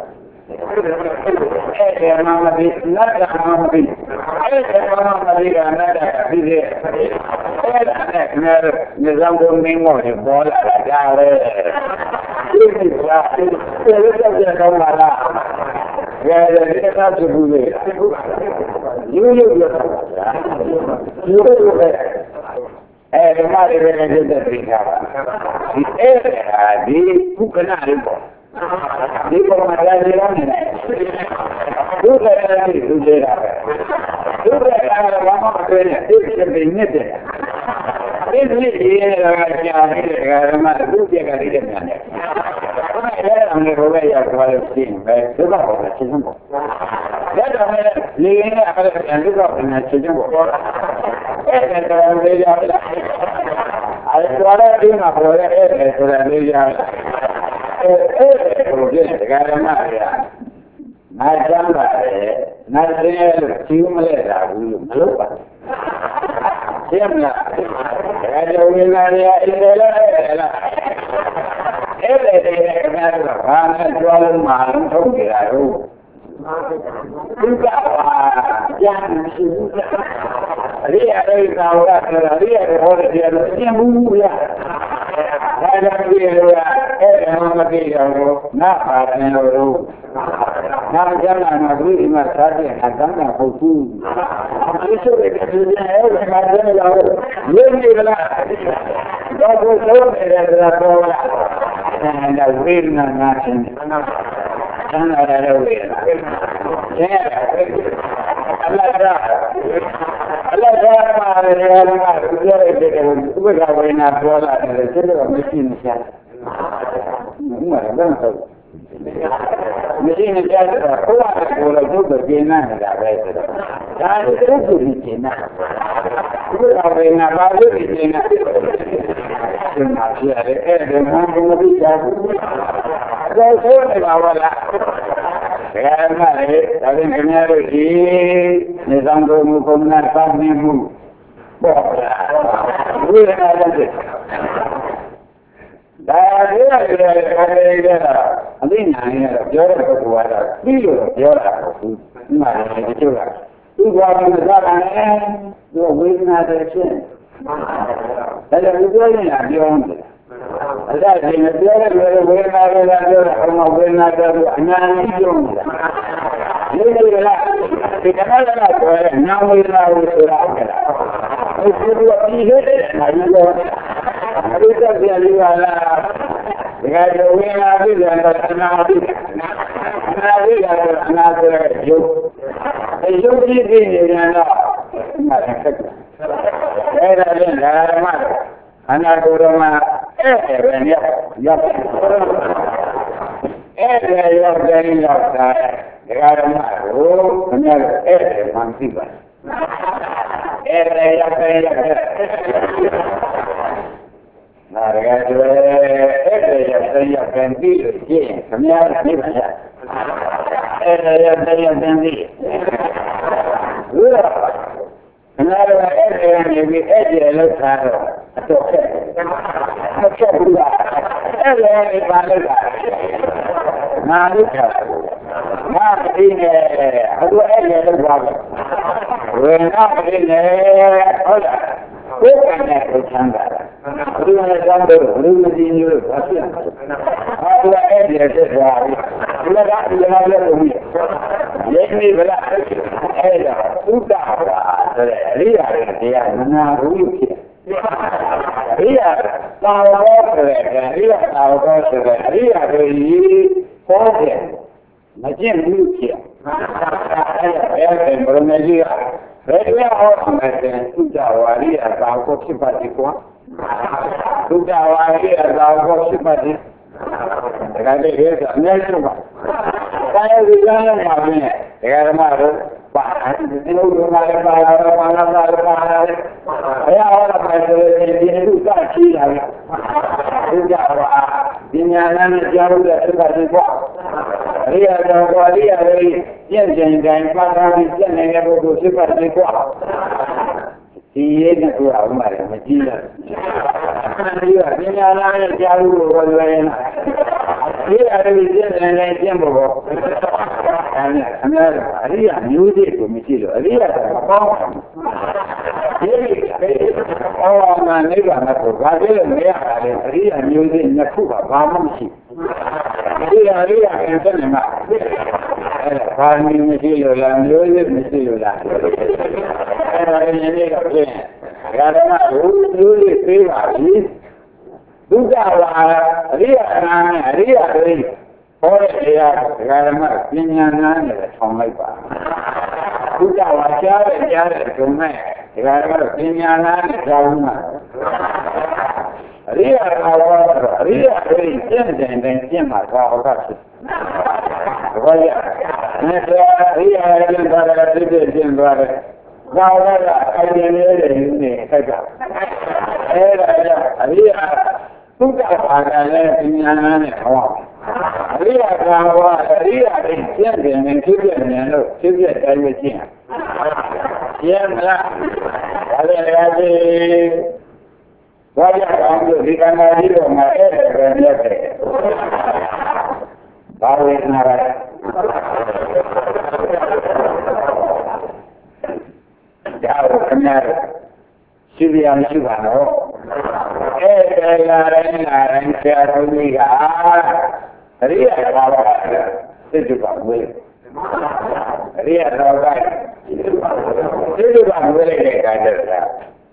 အဲ့ဒါမှမသိနတ္တမှမသိအဲ့ဒါမှမသိကအနတ္တဖြစ်တယ်အဲ့ဒါနဲ့ခင်ဗျားတို့ညဇောင်းကိုမင်းမော်တွေပေါ်လာကြတယ်ဒီကဒီလိုတော့ပါလားဒီကသူ့ဘူးလေယူပြောတာယူလို့ပဲအဲဒီမှာလည်းလည်းဖြစ်တဲ့ပြင်တာဒီအဲ့ဒါဒီခုကနာလေးပေါ့ဒီပေါ်မှာလည်းနေတော့နေတယ်ဒုက္ခလည်းသူသေးတာပဲဒုက္ခလည်းဘာမှမတွေ့နဲ့သိတဲ့ပြင်းနေတဲ့ဒီလိုရေးရတာကြာနေတဲ့ဓမ္မသူ့ပြက်ကလေးတဲ့မြန်တယ်ဘယ်နဲ့အမေဘဝရောက်သွားလို့ရှိရင်ပဲဒုက္ခပေါ်တယ်ချင်းပေါ့ဒါကြောင့်လည်းနေရတဲ့အခါကျဒုက္ခပေါ်နေချင်းပေါ့အဲ့ဒါတော့လေးရတယ်အဲ့ဒါလည်းဒီမှာပေါ်တဲ့အဲ့ဒါဆိုတာလေးရတယ်အဲ့ဒါကိုကြည့်တဲ့ဓမ္မတွေကငါကျမ်းပါတယ်ငါသိရလို့ကြည့်မလဲတာဘူးလို့မလုပ်ပါဘူးရှင်းမလားဒါကြောင့်ဝိညာဉ်ရအင်းလည်းလားအဲ့ဒါလည်းဘာနဲ့ကြွားလို့မှလုံးထုတ်ကြတာလို့ဒီကပါကျန်ရှိဘူးအရိယာရိကာဝရဆိုတာအရိယာဟောတဲ့တရားလို့ကျင့်ဘူးဗျာဒါကြောင့်ဒီလိုကအဲ့ဒါမှမသိတော့နာပါတယ်လို့နာကြလာမှာဒီမှာစားတဲ့အခါကမ်းတာဟုတ်ဘူးဒီဆိုတဲ့ဒီအဲ့ဒါမှလည်းတော့ရင်းနေလားတော့ဘုရားနေတဲ့ကတော့အဲ့ဒါဝိညာဉ်နာရှင်ဆန္ဒရတဲ့ဝိညာဉ်ကျင်းအလ္လာဟ်မှာလည်းအလ္လာဟ်ကပြောရတဲ့ဥပက္ခဝိညာဉ်ပြောတာလည်းစိတ်တော့မရှိနေရှာဘူးမှလည်းတော့မရှိနေကြတော့ဘုရားကိုလည်းဒုက္ခကျင်းနေတာပဲဆိုတော့ဒါလည်းဒုက္ခကြီးကျင်းတာဥပက္ခဝိညာဉ်ပါလို့ကျင်းတာဒီမှာပြရတယ်အဲ့ဒါမှမဟုတ်ကြဘူးတော့ဆိုနေပါလားဘယ်မှာလဲဒါရင်ခင်ဗျားတို့ဒီနေဆောင်တော်မူပုံနာသတ်နေမှုပေါ့လားဝိရဏလည်းဒါရီရတယ်အသိဉာဏ်ရတော့ပြောတဲ့ပုဂ္ဂိုလ်ကတော့ပြီးလို့ပြောတာပေါ့သူမှလည်းဒီလိုလားသူကလည်းသာတာနဲ့သူဝေဒနာတွေဖြစ်ဒါကြောင့်ဒီပြောရင်ပြောတယ်အဲ့ဒါဒီပြောတဲ့ဝေဒနာတွေပြောတာအမှဝေဒနာတွေအများကြီးပြောနေတာဒီလိုလားဒီကနေ့ကပြောတဲ့နာဝေဒနာကိုဆိုတာဟုတ်လားဒီလိုပြီးခဲ့တဲ့နိုင်ရောအဲ့ဒါပြန်ပြီးလာဒီကနေ့ဝေဒနာပြီးတယ်အနာပြီးအနာပြီးတယ်အနာဆိုတဲ့ရုပ်ဒီရုပ်ကြီးပြီးနေတယ်တော့အဲ့ဒါလည်းဓမ္မအနာကိုယ်တော်မှာအဲ့ဒါပဲရောက်အဲ့ဒါရောက်တိုင်းရောက်တာဒကာဓမ္မတို့ခင်ဗျားတို့အဲ့ဒါမှမသိပါအဲ့ဒါရောက်တိုင်းရောက်နာရကကျွဲအဲ့ဒါရောက်တိုင်းရောက်တိုင်းပြီးလို့ရှိရင်ခင်ဗျားတို့သိပါလားအဲ့ဒါရောက်တိုင်းရောက်တိုင်းပြီးဟုတ်လားခင်ဗျားတို့အဲ့ဒါကနေပြီးအဲ့ဒီလောက်ထားတော့အတော့ဆက်မချက်ဘူးလားအဲ့ဒါကိုပါလို့တာနာလို့တာငါဒီနဲ့ဘုရားအဲ့ဒါလောက်ပါဝေနာဒီနဲ့ဟုတ်လားကိုယ်ကနေကိုချမ်းသာတာဘုရားနဲ့ကောင်းတယ်ဘုရားကြီးမျိုးဘာဖြစ်လဲဘုရားအဲ့ဒီဆက်သွားပြီဘုရားကဒီလိုလည်းလုပ်ပြီးရဲ့နေဗလားအဲ့ဒါဥဒ္ဒါပါဆိုတဲ့အရိယာတွေတရားမနာဘူးဖြစ်အရိယာသာဝောဆိုတဲ့အရိယာသာဝောဆိုတဲ့အရိယာတွေဟောတယ်မကျင့်ဘူးဖြစ်အဲ့ဒါဘယ်ဘုရားကြီးကဘယ်လိုဟောမယ်တဲ့ဥဒ္ဒါဝါရိယသာဝောဖြစ်ပါဒီကွာဥဒ္ဒါဝါရိယသာဝောဖြစ်ပါဒီဒါကြတဲ့ရဲ့အများကြီးပါဒါရည်ကြားရမှာပဲဒကာဓမ္မတို့ပါဒီလိုလိုလာပါလာပါလာပါလာဘယ်ဟောတာပဲဆိုရင်ဒီလူကချီးလာတယ်ဥဒ္ဒါဝါပညာနဲ့ကြားလို့တဲ့သုခတိကွာအရိယတော်ကွာအရိယတွေပြည့်စုံတိုင်းပါတာပြီးပြည့်နေတဲ့ပုဂ္ဂိုလ်ဖြစ်ပါစေကွာဒီရဲ့ကသူ့အောင်ပါလေမကြည့်ရဘူး။ဒီကပညာလာနဲ့ကြားလို့ဘောလွယ်နေတာ။ဒီအရိယကျင့်နေကျင့်ဖို့ပေါ့။အများအရိယမျိုးစိတ်ကိုမရှိလို့အရိယကပေါင်းဒီအော်မှနိဗ္ဗာန်ကိုဘာဖြစ်လို့မရတာလဲအရိယမျိုးစိတ်နှစ်ခုကဘာမှမရှိဘူး။ဒီအရိယအင်တဲ့မှာအဲ့ဒါဘာမှမရှိလို့လားမျိုးစိတ်မရှိလို့လားအဲ့ဒါလည်းနေတော့ပြင်ဒါကမှလူတွေသေးပါပြီဒုက္ခဝါအရိယနာအရိယတွေဟောတဲ့တရားဒကာဓမ္မပညာနာနဲ့ထောင်လိုက်ပါဒုက္ခဝါကြားတဲ့ဒုံနဲ့ဒကာဓမ္မပညာနာနဲ့ကြောင်းမှာအရိယနာဝါအရိယတွေကျင့်တဲ့တိုင်းကျင့်မှာသာဟုတ်တာဖြစ်ဘာလဲနဲ့အရိယကျင့်တာလည်းပြည့်ကျင့်သွားတယ်သာဝရအရင်လေးတွေနေခိုက်တာအဲ့ဒါကြောင့်အရိယသုဒ္ဓဘာသာနဲ့ပညာနဲ့ဟောအရိယကာဝအရိယတွေကျင့်တယ်နဲ့ဖြစ်ပြနေလို့ဖြစ်ပြတိုင်းပဲကျင့်ရမလားဒါလည်းရတယ်ဘာကြောင့်အောင်လို့ဒီကံမာကြီးတော့ငါအဲ့ဒါပဲမြတ်တယ်ဘာဝေနာရဒါကိုခင်ဗျားရှိပြမရှိပါတော့အဲ့ဒါလာတိုင်းဆရာတော်ကြီးကအရိယဘာဝသိတူပါဝေးအရိယတော်ကသိတူပါဝေးတဲ့အခါကျတော့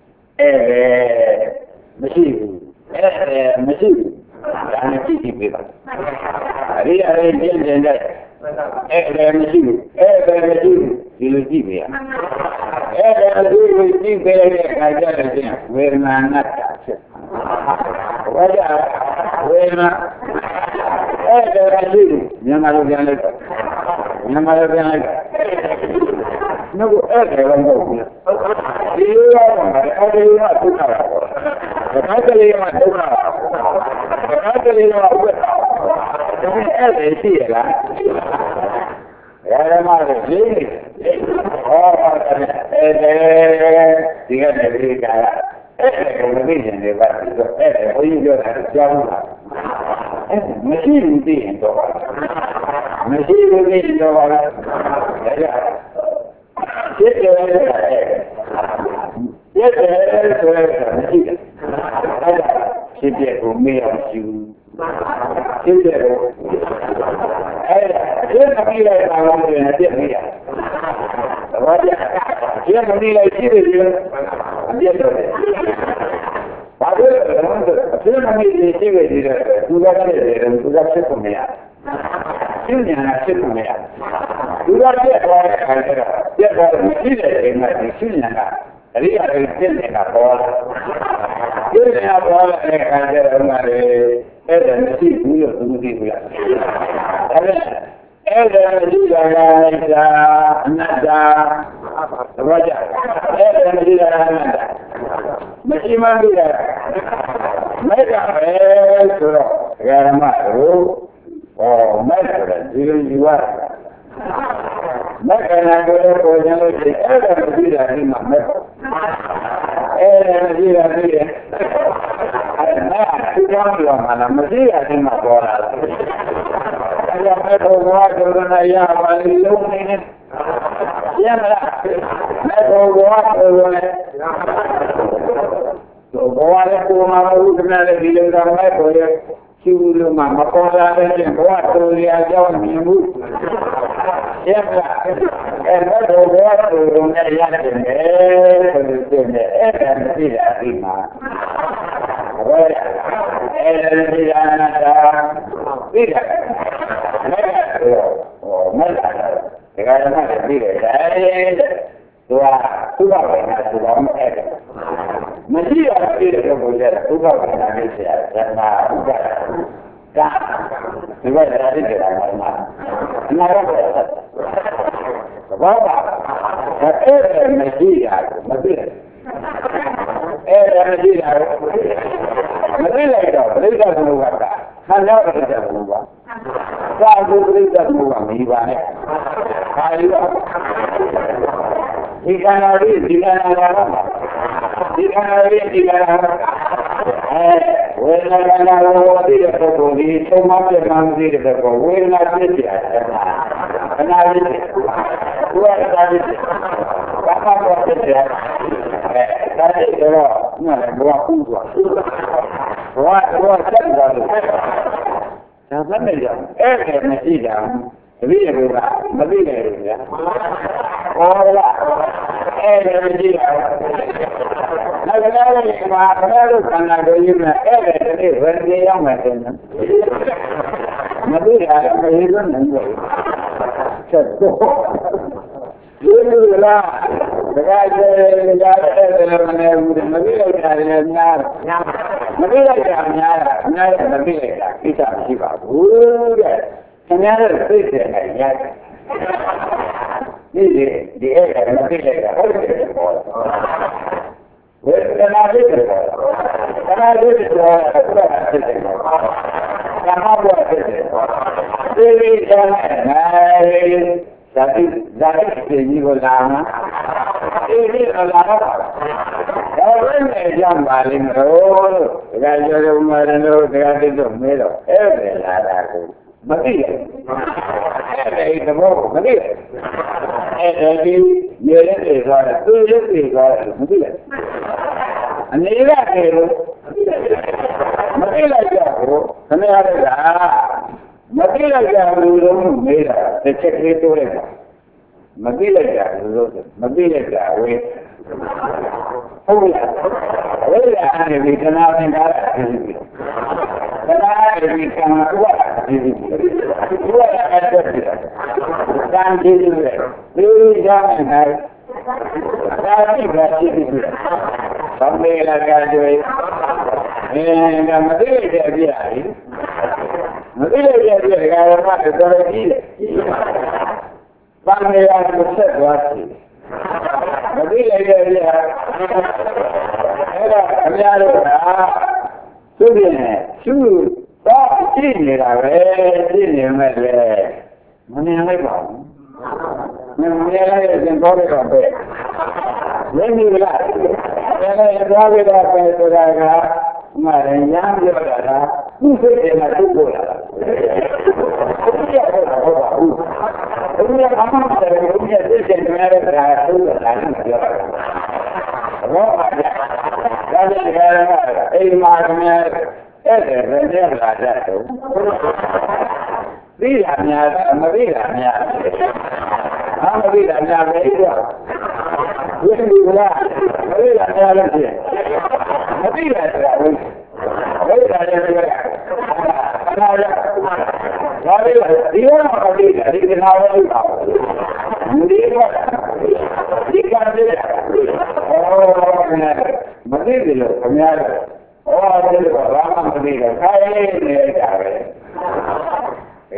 မရှိဘူးမရှိဘူးဒါနဲ့ကြည့်ပြီးပါအရိယရဲ့ကျင့်တဲ့မရှိဘူးမရှိဘူးဒီလိုကြည့်ပြရဒီလိုကြည့်ပြတဲ့အခါကျတော့ဝေဒနာနဲ့ဖြစ်ဘာကြောင့်ဝေဒနာရှိမြန်မာလိုပြန်လိုက်မြန်မာလိုပြန်လိုက်ငါကအဲ့ဒါလည်းမဟုတ်ဘူးဒီလိုရမှာအဲ့ဒီကဒုက္ခပါဒါကလေးကဒုက္ခပါဒါကလေးကဥပ္ပဒါအဲ့ဒါရှိရလားရမလို့ဒီဟောအဲ့ဒီကနေပြီးကြတာအဲ့ဒါကိုမသိရင်လည်းပါအဲ့ဒါဘုန်းကြီးပြောတာကြားဘူးလားမရှိဘူးသိရင်တော့မရှိဘူးသိရင်တော့ပါလားဒါကြောင့်ဖြစ်တယ်ဆိုတော့မရှိတယ်အဲ့ဒါဖြစ်တဲ့ကိုမေးအောင်ယူဖြစ်တဲ့ကိုအဲ့ဒါဒီမကြီးလိုက်တာလည်းပြည့်နေရဘာကြဒီမကြီးလိုက်ရှိတယ်ပြည့်တော့ဘာလို့ဒီမကြီးရှိနေတယ်သူကလည်းသူကဖြစ်ကုန်နေရရှင်းနေတာဖြစ်ကုန်နေရသူကပြည့်သွားတဲ့အခါကျတော့ပြည့်သွားတယ်မရှိတဲ့အိမ်မှာရှင်းနေတာအရိယာတွေပြည့်နေတာပေါ်လာပြည့်နေတာပေါ်လာတဲ့အခါကျတော့မှလည်းအဲ့ဒါမရှိဘူးလို့သူမသိဘူးလား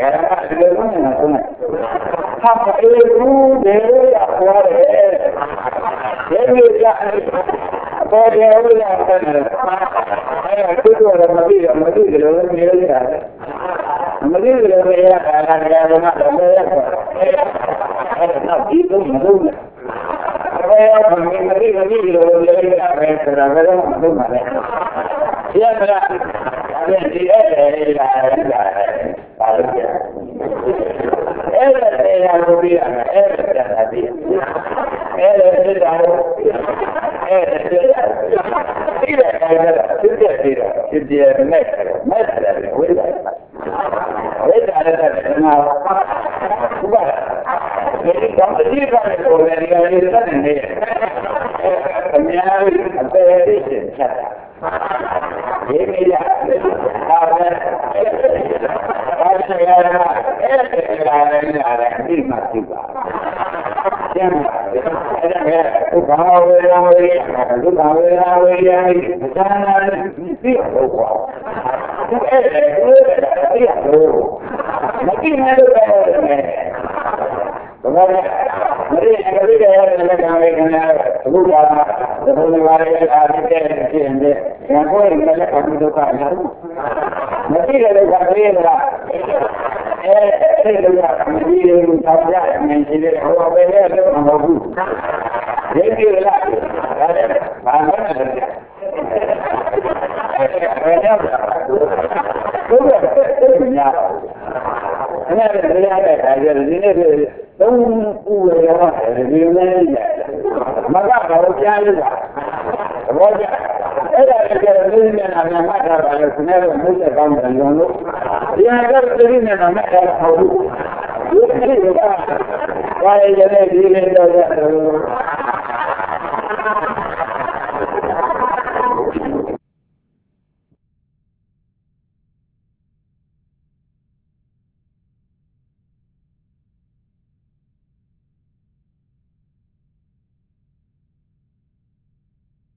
Why